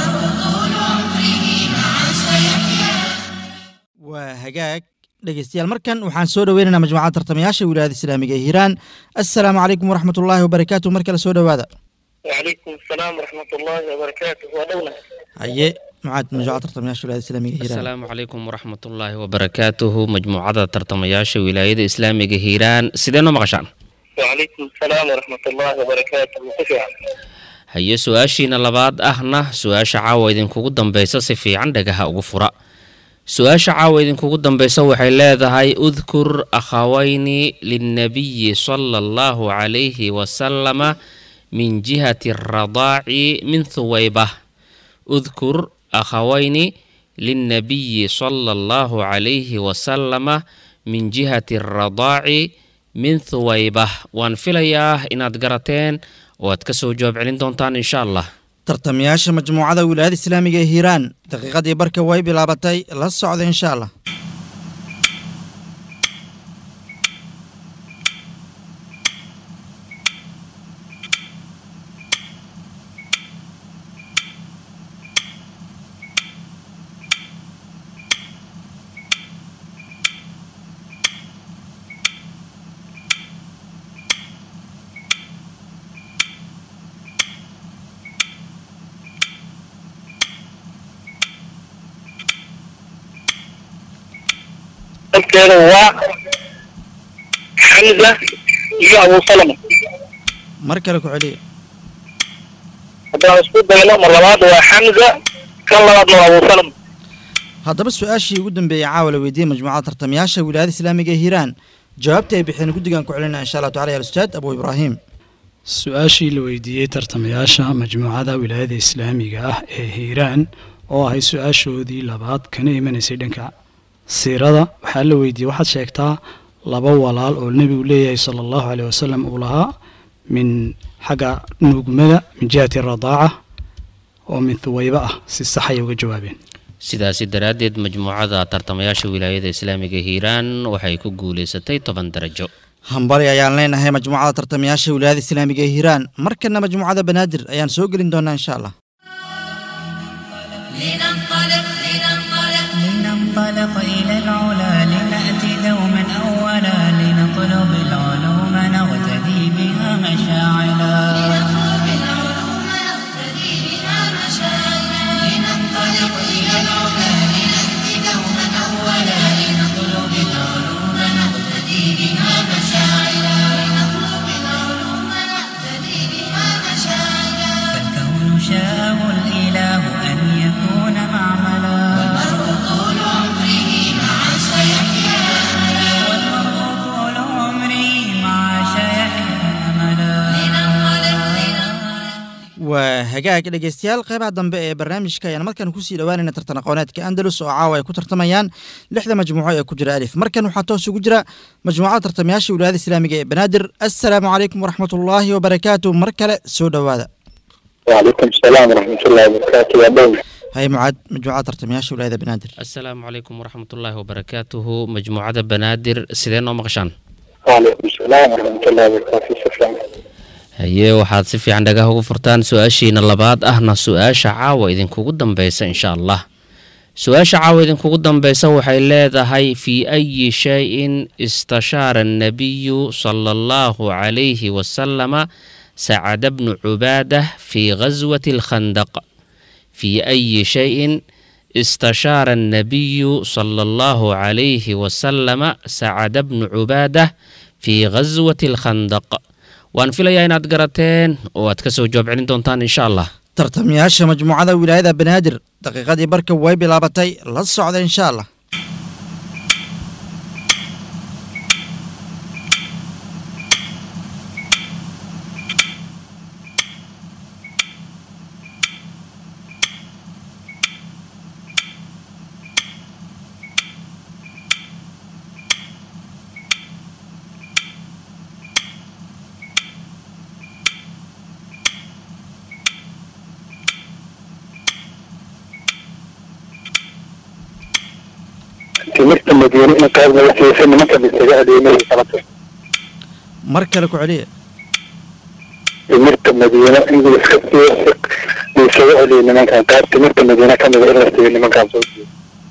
waa hagaag dhegeystayaal markan waxaan soo dhoweynaynaa majmuucada tartamayaasha wilaayada islaamiga ee hiiraan. assalaamu calaykum waraxmat ullaahi wabarakaatu. mar kale soo dhowaada. وعليكم السلام ورحمة الله وبركاته ودولة. haye majmuucada tartamayaasha wilaayada islaamiga ee hiiraan. asalaamu calaykum waraxmatullaahi wabarakaatuhu majmuucada tartamayaasha wilaayada islaamiga hiiraan sidee noo maqashaan. وعليكم السلام ورحمة الله وبركاته كفيعا. haye su-aashiina labaad ahna su-aasha caawa idinkugu dambaysa si fiican dhagaha ugu fura. su-aasha caawa idinkugu dambaysa waxay leedahay udkur akhawayni linnabiyi sala allahu calayhi wasalama min jihati aradaaci min thuwaybah. udkur akhawayni linnabiyi sala allahu calayhi wasalama min jihati aradaaci min thuwaybah. waan filayaa inaad garateen oo aad ka soo jawaab celin doontaan insha allah. tartamayaasha majmuucada wilaayada islaamiga ee hiiraan daqiiqadii barka way bilaabatay la socda insha allah. كان هو حمزة يا أبو سلمة. mar kale ku celiya. هذا مسكوت بينه مرات هو حمزة كان لبعض أبو سلمة. haddaba su-aashii ugu dambeeyey caawa la weydiiyey majmuucada tartamayaasha wilaayada islaamiga ee hiiraan jawaabta ay bixeen guddigan ku celinaa insha allah tacala ya ustaad abu ibraahim. su-aashii la weydiiyey tartamayaasha majmuucada wilaayada islaamiga ah ee hiiraan oo ahayd su-aashoodii labaad kana imanaysay dhanka siirada waxaa la weydiiyey waxaad sheegtaa laba walaal oo nebigu leeyahay sala allahu caleyh wasalam uu lahaa min xagga nuugmada min jihati radaaca oo min thuwayba ah si sax ayay uga jawaabeen. sidaasi daraaddeed majmuucada tartamayaasha wilaayada islaamiga hiiraan waxay ku guulaysatay 10 darajo. hambali ayaan leenahay majmuucada tartamayaasha wilaayada islaamiga ee hiiraan. markana majmuucada banaadir ayaan soo gelin doonaa insha allah. لننطلق ننطلق إلى العلا لنأتي دوما أولا لنطلب العلوم نغتدي بها مشاعلا لننطلق إلى العلا لنأتي دوما أولا لنطلب العلوم نغتدي بها مشاعلا فالكون شاءه الإله أن يكون معملا والمرء طول عمره مع سيحيا أملا waa hagaag dhegeystayaal qeybaha dambe ee barnaamijka ayaan markan kusii dhowaanayna tartan aqooneedka andalus oo caawa ay ku tartamayaan 6 majmuuco ee ku jira alif markan waxaa toos ugu jira majmuucada tartamayaasha wilaayada islaamiga ee banaadir assalaamu calaykum waraxmatullaahi wabarakaatu mar kale soo dhowaada وعليكم السلام ورحمة الله وبركاته يا دولة. hay mucaad majmuucada tartamayaasha wilaayada banaadir asalaamu calaykum waraxmatullaahi wabarakaatuhu majmuucada banaadir sidee noo maqashaan وعليكم السلام ورحمة الله وبركاته شكرا. haye waxaad si fiican dhagaha ugu furtaan su-aashiina labaad ahna su-aasha caawa idinkugu dambeysa insha allah su-aasha caawa idinkugu dambeysa waxay leedahay fii ayi shay-in istashaara annabiyu sala allahu calayhi wasalama sacada bnu cubaadah fii ghaswati alkhandaq fii ayi shay-in istashaara annabiyu sala allahu calayhi wasalama sacada bnu cubaadah fii ghaswati alkhandaq waan filayaa inaad garateen oo aad ka soo jawaab celin doontaan insha allah tartamayaasha majmuucada wilaayada banaadir daqiiqadii barka way bilaabatay la socda insha allah تمرت المدينة إن كان في سن مكة بالسجاء اليمين ثلاثة. mar kale ku celiya تمرت المدينة إن بالسجاء بالسجاء اليمين كان تمرت المدينة كان بالسجاء اليمين كان صوتي.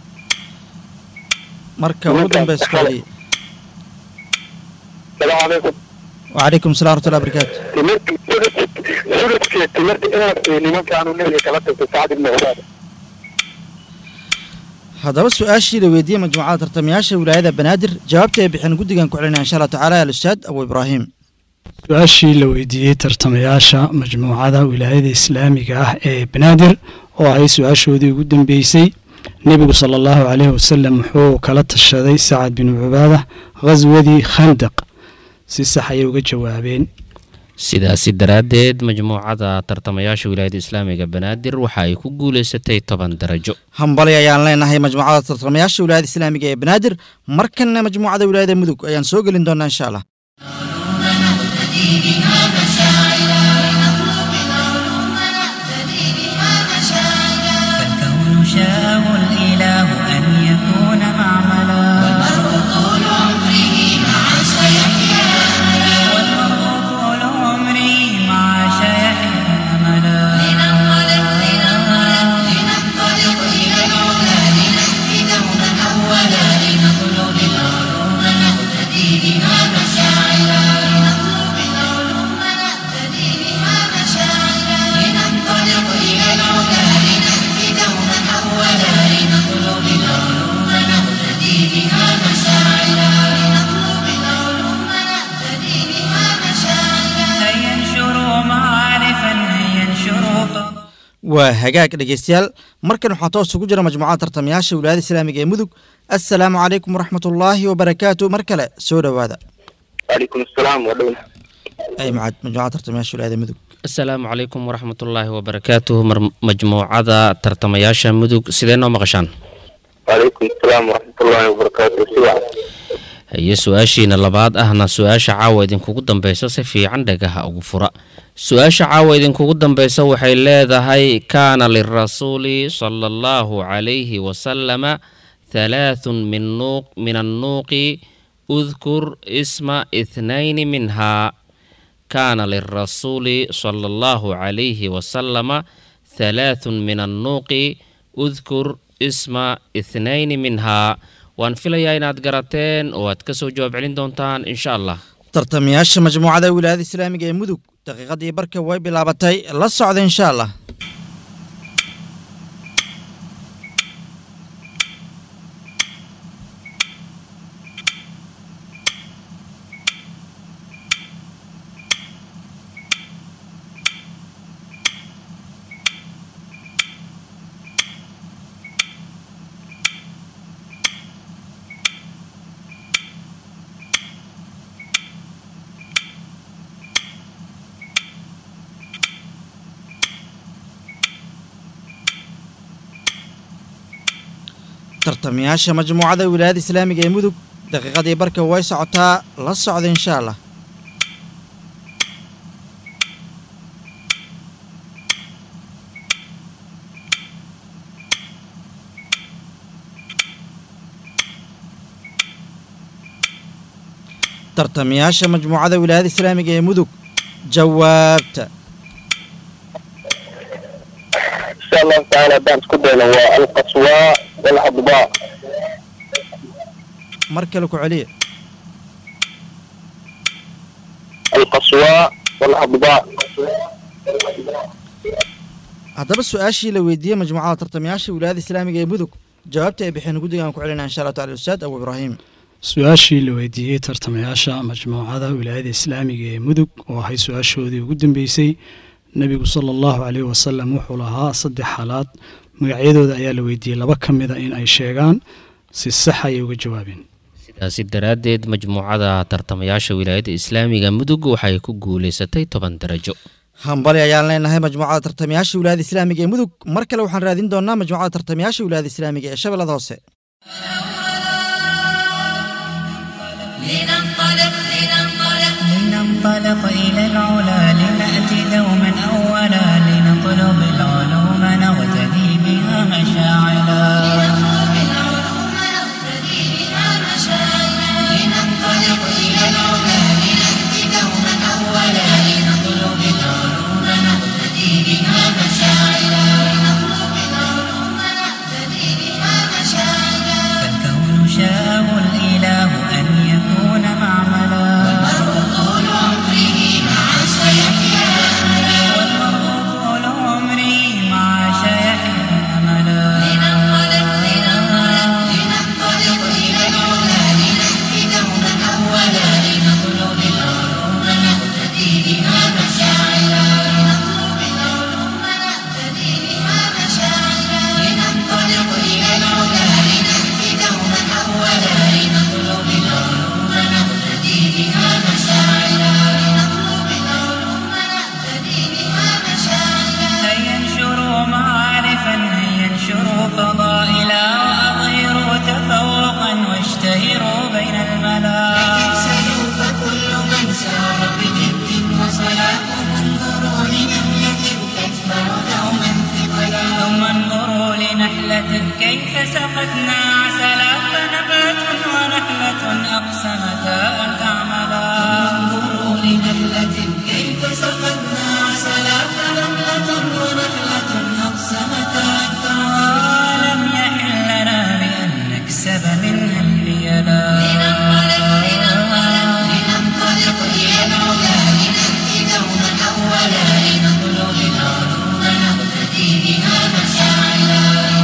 marka ugu dambeysa ku celiya السلام عليكم. وعليكم السلام ورحمة الله وبركاته تمرت إن اليمين كانوا نهي ثلاثة في سعد بن عبادة. haddaba su-aashii la weydiiyey majmuucada tartamayaasha wilaayada banaadir jawaabta ay bixin guddigan ku celinaya insha allah tacaala al-ustaad abu ibraahim su-aashii la weydiiyey tartamayaasha majmuucada wilaayada islaamiga ah ee banaadir oo ahay su-aashoodii ugu dambeysay nebigu sala allahu caleyhi wasalam wuxuu kala tashaday sacad binu cubaada khaswadii khandaq si sax ayay uga jawaabeen sidaasi daraaddeed majmuucada tartamayaasha wilaayada islaamiga banaadir waxa ay ku guulaysatay 10 darajo hambali ayaan leenahay majmuucada tartamayaasha wilaayada islaamiga ee banaadir markanna majmuucada wilaayada mudug ayaan soo gelin doonaa insha allah فالكون شاءه الإله أن يكون معملا والمرء طول عمره مع سيحيا أملا لننطلق إلى العلا لنأتي دوما أولا لنطلب العلوم نقتدي بها مشاعلا لننطلق إلى العلا لنأتي دوما أولا لنطلب العلوم نقتدي بها مشاعلا هيا انشروا معارفا هيا انشروا فضلا waa hagaag dhegeystayaal markan waxaa toos ugu jira majmuucada tartamayaasha wilaayada islaamiga ee mudug assalaamu calaykum waraxmatullaahi wabarakaatu mar kale soo dhowaada وعليكم السلام ودولة. ay mucaad majmuucada tartamayaasha wilaayada mudug asalaamu calaykum waraxmatullaahi wabarakaatuhu majmuucada tartamayaasha mudug sidee noo maqashaan وعليكم السلام ورحمة الله وبركاته سواء. haye su-aashiina labaad ahna su-aasha caawa idinkugu dambeysa si fiican dhagaha ugu fura su-aasha caawa idinkugu dambeysa waxay leedahay kaana lirasuuli sala allahu calayhi wasalama 3 min annuuqi udkur isma 2 minhaa kaana lirasuuli sala allahu calayhi wasalama 3 min annuuqi udkur isma ithnayni minhaa. waan filayaa inaad garateen oo aad ka soo jawaab celin doontaan insha allah. tartamayaasha majmuucada wilaayada islaamiga ee mudug daqiiqadii barka way bilaabatay la socda insha allah. tartamayaasha majmuucada wilaayada islaamiga ee mudug daqiiqadii barka way socotaa la socda insha allah. tartamayaasha majmuucada wilaayada islaamiga ee mudug jawaabta. إن شاء الله تعالى دام كدنا والقصواء والأضباء. markale ku celiya. القصواء والأضباء. haddaba su-aashii la weydiiyey majmuucada tartamayaasha wilaayada islaamiga ee mudug jawaabta ay bixeen guddiga aan ku celinaa insha allah taala ustaad abu ibraahim. su-aashii la weydiiyey tartamayaasha majmuucada wilaayada islaamiga ee mudug oo ahay su-aashoodii ugu dambeysay, nebigu sala allahu caleyhi wasalam wuxuu lahaa 3 xaalaad. magacyadooda ayaa la weydiiyey 2 ka mida in ay sheegaan, si sax ayay uga jawaabeen. sidaasi daraaddeed majmuucada tartamayaasha wilaayada islaamiga mudug waxay ku guulaysatay 10 darajo. hambali ayaan leenahay majmuucada tartamayaasha wilaayada islaamiga ee mudug. mar kale waxaan raadin doonaa majmuucada tartamayaasha wilaayada islaamiga ee shabeellada hoose. لننطلق إلى العلا لنأتي دوما أولا لنطلب العلوم نغتدي بها مشاعلا. لننطلق إلى العلا لنأتي دوما أولا لنطلب العلوم نغتدي بها مشاعلا. فالكون شاءه الإله أن يكون معملا. كيف سقتنا عسلا فنبات ونحلة أقسمتا أن تعملا. انظروا لنحلة كيف سقتنا عسلا فنبات ونحلة أقسمتا أن تعملا. لم يحل لنا بأن نكسب منها الحيلا. لننطلق إلى العلا لنأتي دوما أولا لنطلب العلوم نغتدي بها مشاعلا.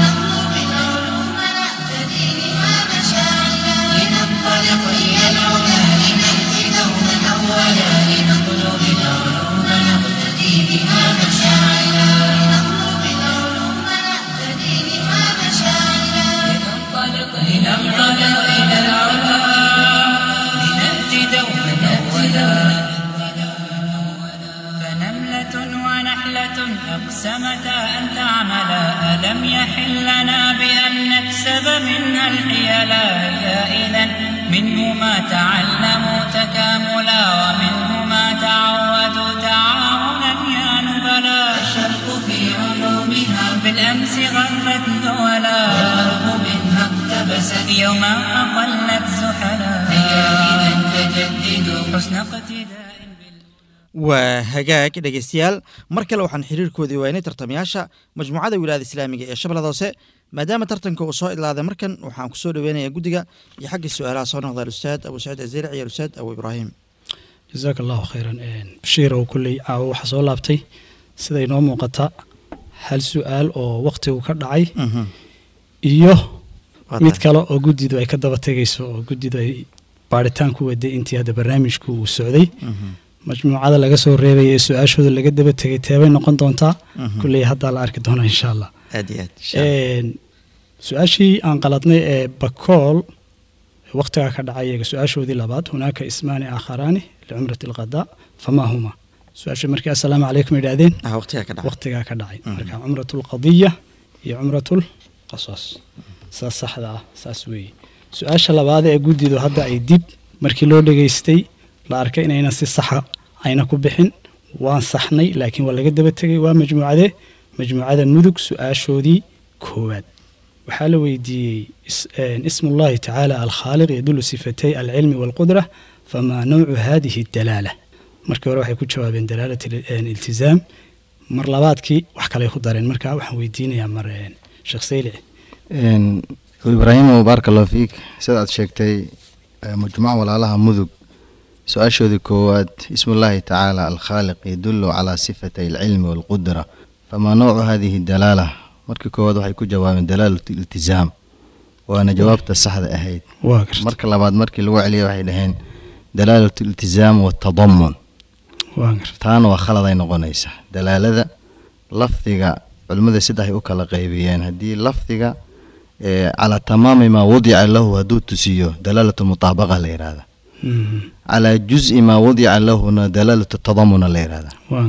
لننطلق إلى العلا لنأتي دوما أولا لنطلب العلوم نغتدي بها مشاعلا. لننطلق إلى العلا لنأتي دوما أولا. فنملة ونحلة أقسمتا أن تعملا. ألم يحل لنا بأن نكسب منها الحيلا. يا إذن منه ما تعلموا تكاملا ومنه ما تعودوا تعاونا يا نبلا. الشرق في علومها بالأمس غرت دولا والغرب منها اقتبست يوما أقلت زحلا. هيا إذن تجددوا حسن اقتداء. waa hagaag dhegeystayaal mar kale waxaan xiriirkoodii waynay tartamayaasha majmuucada wilaayada islaamiga ee shabeellada hoose maadaama tartanka uu soo idlaaday markan waxaan ku soo dhaweynayaa guddiga iyo xagga su-aalaha soo noqda alustaad abu saciid azerici iyo alustaad abu ibraahim jazaaka allahu khayran bashiirow kulley caawo waxaa soo laabtay sida inoo muuqata hal su-aal oo waqtigu ka dhacay iyo mid kale oo guddidu ay ka daba tegayso oo guddidu ay baaritaan ku waday intii hadda barnaamijku uu socday majmuucada laga soo reebaya ee su-aashooda laga daba tegay teebay noqon doontaa kulley haddaa la arki doonaa insha allah aad iyo aad su-aashii aan qaladnay ee bakool waqtigaa ka dhacay iyaga su-aashoodii labaad hunaaka ismaani aakharaani licumrati alqadaa famaa huma su-aasha markii assalaamu calaykum yidhaahdeen waqtigaa ka dhacay marka cumratu lqadiya iyo cumratu lqasas saas saxda ah saas weeye su-aasha labaad ee guddidu hadda ay dib markii loo dhegaystay la arkay inayna si saxa ayna ku bixin waan saxnay laakiin waa laga daba tegay waa majmuucada mudug su-aashoodii koowaad waxaa la weydiiyey ismullahi tacaala alkhaaliq yadulu sifatay alcilmi waalqudra famaa nawcu hadihi dalaala markii hore waxay ku jawaabeen dalaalat iltizaam mar labaadkii wax kale ku dareen marka waxaan weydiinayaa mar sheekh saylici ibraahimo baaraka allahu fiik sida aad sheegtay majmuuca walaalaha mudug su-aashoodii koowaad ismullahi tacaala alkhaaliq yadulu calaa sifatay alcilmi waalqudra famaa nawcu hadihi dalaala markii koowaad waxay ku jawaabeen dalaalatu iltizaam waana jawaabta saxda ahayd marka labaad markii lagu celiyay waxay dhaheen dalaalatu iltizaam watadamun taana waa khalad ay noqonaysaa dalaalada lafdiga culimmada saddex ay u kala qaybiyeen haddii lafdiga calaa tamaami maa wadica lahu hadduu tusiyo dalaalatu mutaabaqa la yidhahda calaa juz-i maa wadica lahuna dalaalatu tadamuna la yidhahda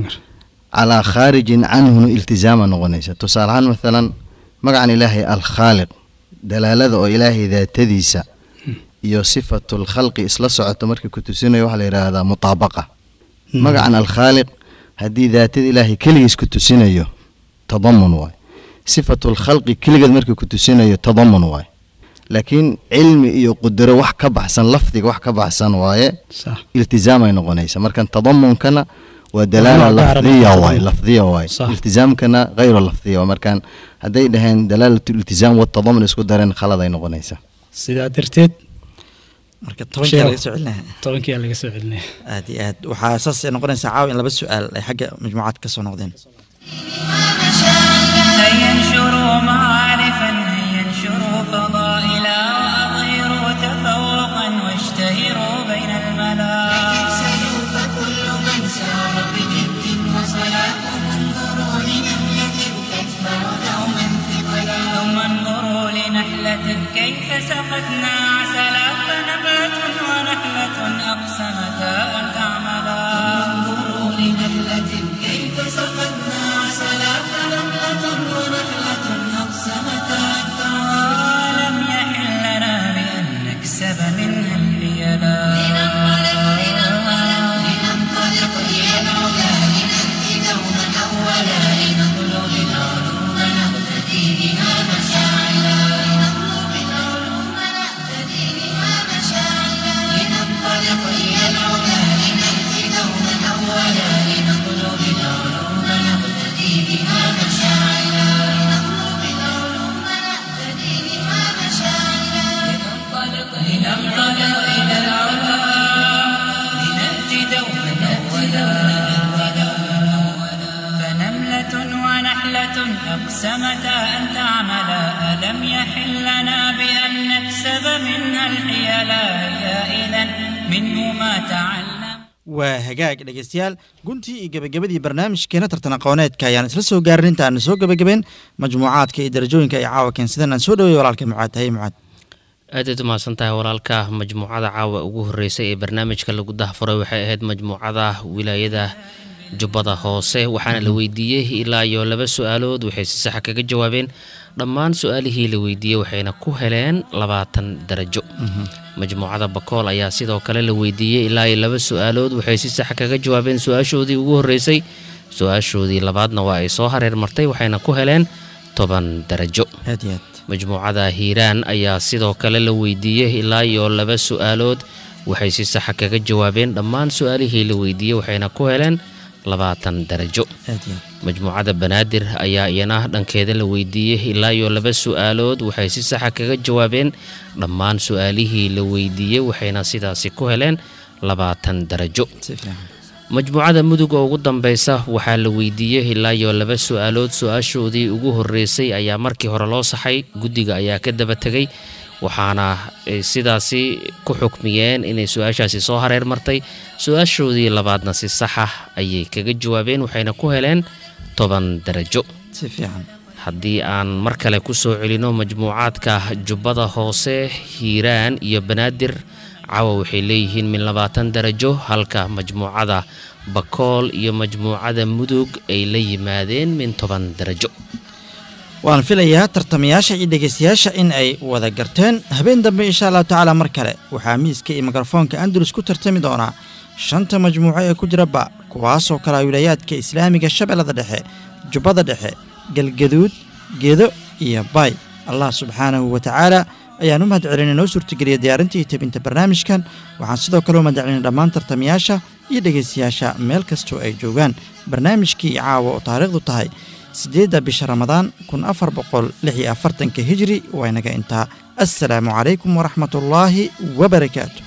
calaa khaarijin canhuna iltizaama noqonaysa tusaale ahaan maalan magacan ilaahay alkhaaliq dalaalada oo ilaahay daatadiisa iyo sifatu lkhalqi isla socoto markii ku tusinayo waxaa la yidhaahdaa mutaabaqa magacan alkhaaliq haddii daatada ilaahay keligiis ku tusinayo tadamun waay sifatu lkhalqi keligeed markii ku tusinayo tadamun waay laakiin cilmi iyo qudro wax ka baxsan lafdiga wax ka baxsan waaye iltizaamay noqonaysa markan tadamunkana ودلالة لفظية واي لفظية واي التزام كنا غير لفظية ومركان هدي دهن دلالة الالتزام والتضامن اسكو دارين خلاد اي نقونيسا سيدا درتيد marka 10 laga soo celinaa 10 laga soo celinaa aad iyo aad waxa asaas noqonaysa caaw in laba su'aal ay xagga majmuucad ka soo noqdeen ينشروا معارفا ينشروا فضائلا وأظهروا تفوقا واشتهروا بين الملا فكل من سار بجد وصلاة انظروا لنملة تدفع دوما ثقلا ثم انظروا لنحلة كيف سقتنا عسلا فنبات ونحلة أقسمتا أن تعملا انظروا لنحلة كيف سقتنا عسلا فنبات ونحلة أقسمتا أن تعملا لم يحل لنا بأن نكسب منها الحيلا أقسمتا أن تعملا ألم يحل لنا بأن نكسب منها الحيلا يا إذا منه ما تعلم وهجاج dhageystayaal guntii iyo gabagabadii barnaamijkeena tartan aqooneedka ayaan isla soo gaarin inta aan soo gabagabeen majmuucaadka iyo darajooyinka ay caawa keensadeen aan soo dhaweeyo walaalka Mucaad hay Mucaad aad u mahadsantahay walaalka majmuucada caawa ugu horeysay ee barnaamijka lagu dahfuray waxay ahayd majmuucada wilaayada jubbada hoose waxaana la weydiiyey ilaa iyo 2 su'aalood waxay si sax kaga jawaabeen dhammaan su'aalihii la weydiiyey waxayna ku heleen 20 darajo majmuucada bakool ayaa sidoo kale la weydiiyey ilaa iyo 2 su'aalood waxay si sax kaga jawaabeen su'aashoodii ugu horeysay su'aashoodii labaadna waa ay soo hareer martay waxayna ku heleen 10 darajo majmuucada hiiraan ayaa sidoo kale la weydiiyey ilaa iyo 2 su'aalood waxay si sax kaga jawaabeen dhammaan su'aalihii la weydiiyey waxayna ku heleen 20 darajo. aad iyo majmuucada banaadir ayaa iyana dhankeeda la weydiiyey ilaa iyo 2 su'aalood waxay si sax ah kaga jawaabeen dhammaan su'aalihii la weydiiyey waxayna sidaasi ku heleen 20 darajo. si fiican majmuucada mudug oo ugu dambaysa waxaa la weydiiyey ilaa iyo 2 su'aalood su'aashoodii ugu horeysay ayaa markii hore loo saxay guddiga ayaa ka daba tegay waxaana sidaasi ku xukmiyeen inay su'aashaasi soo hareer martay su'aashoodii labaadna si sax ah ayay kaga jawaabeen waxayna ku heleen 10 darajo. si fiican haddii aan mar kale ku soo celino majmuucaadka jubbada hoose hiiraan iyo banaadir caawa waxay leeyihiin min 20 darajo halka majmuucada bakool iyo majmuucada mudug ay la yimaadeen min 10 darajo. waan filayaa tartamayaasha iyo dhegeystayaasha in ay wada garteen habeen dambe insha allahu tacaala mar kale waxaa miiska iyo mikrofoonka andalus ku tartami doonaa 5 majmuuco ee ku jira ba kuwaasoo kala wilayaadka islaamiga shabeellada dhexe jubbada dhexe galgaduud gedo iyo bay allah subxaanahu wa tacaala ayaan u mahadcelinay noo suurtageliyay diyaarinta iyo tabinta barnaamijkan waxaan sidoo kale u mahadcelinay dhammaan tartamayaasha iyo dhegeystayaasha meel kastoo ay joogaan barnaamijkii caawa oo taariikhdu tahay 8 bisha ramadaan 1446 hijri waa inaga intaa assalaamu calaykum waraxmatullaahi wabarakaatu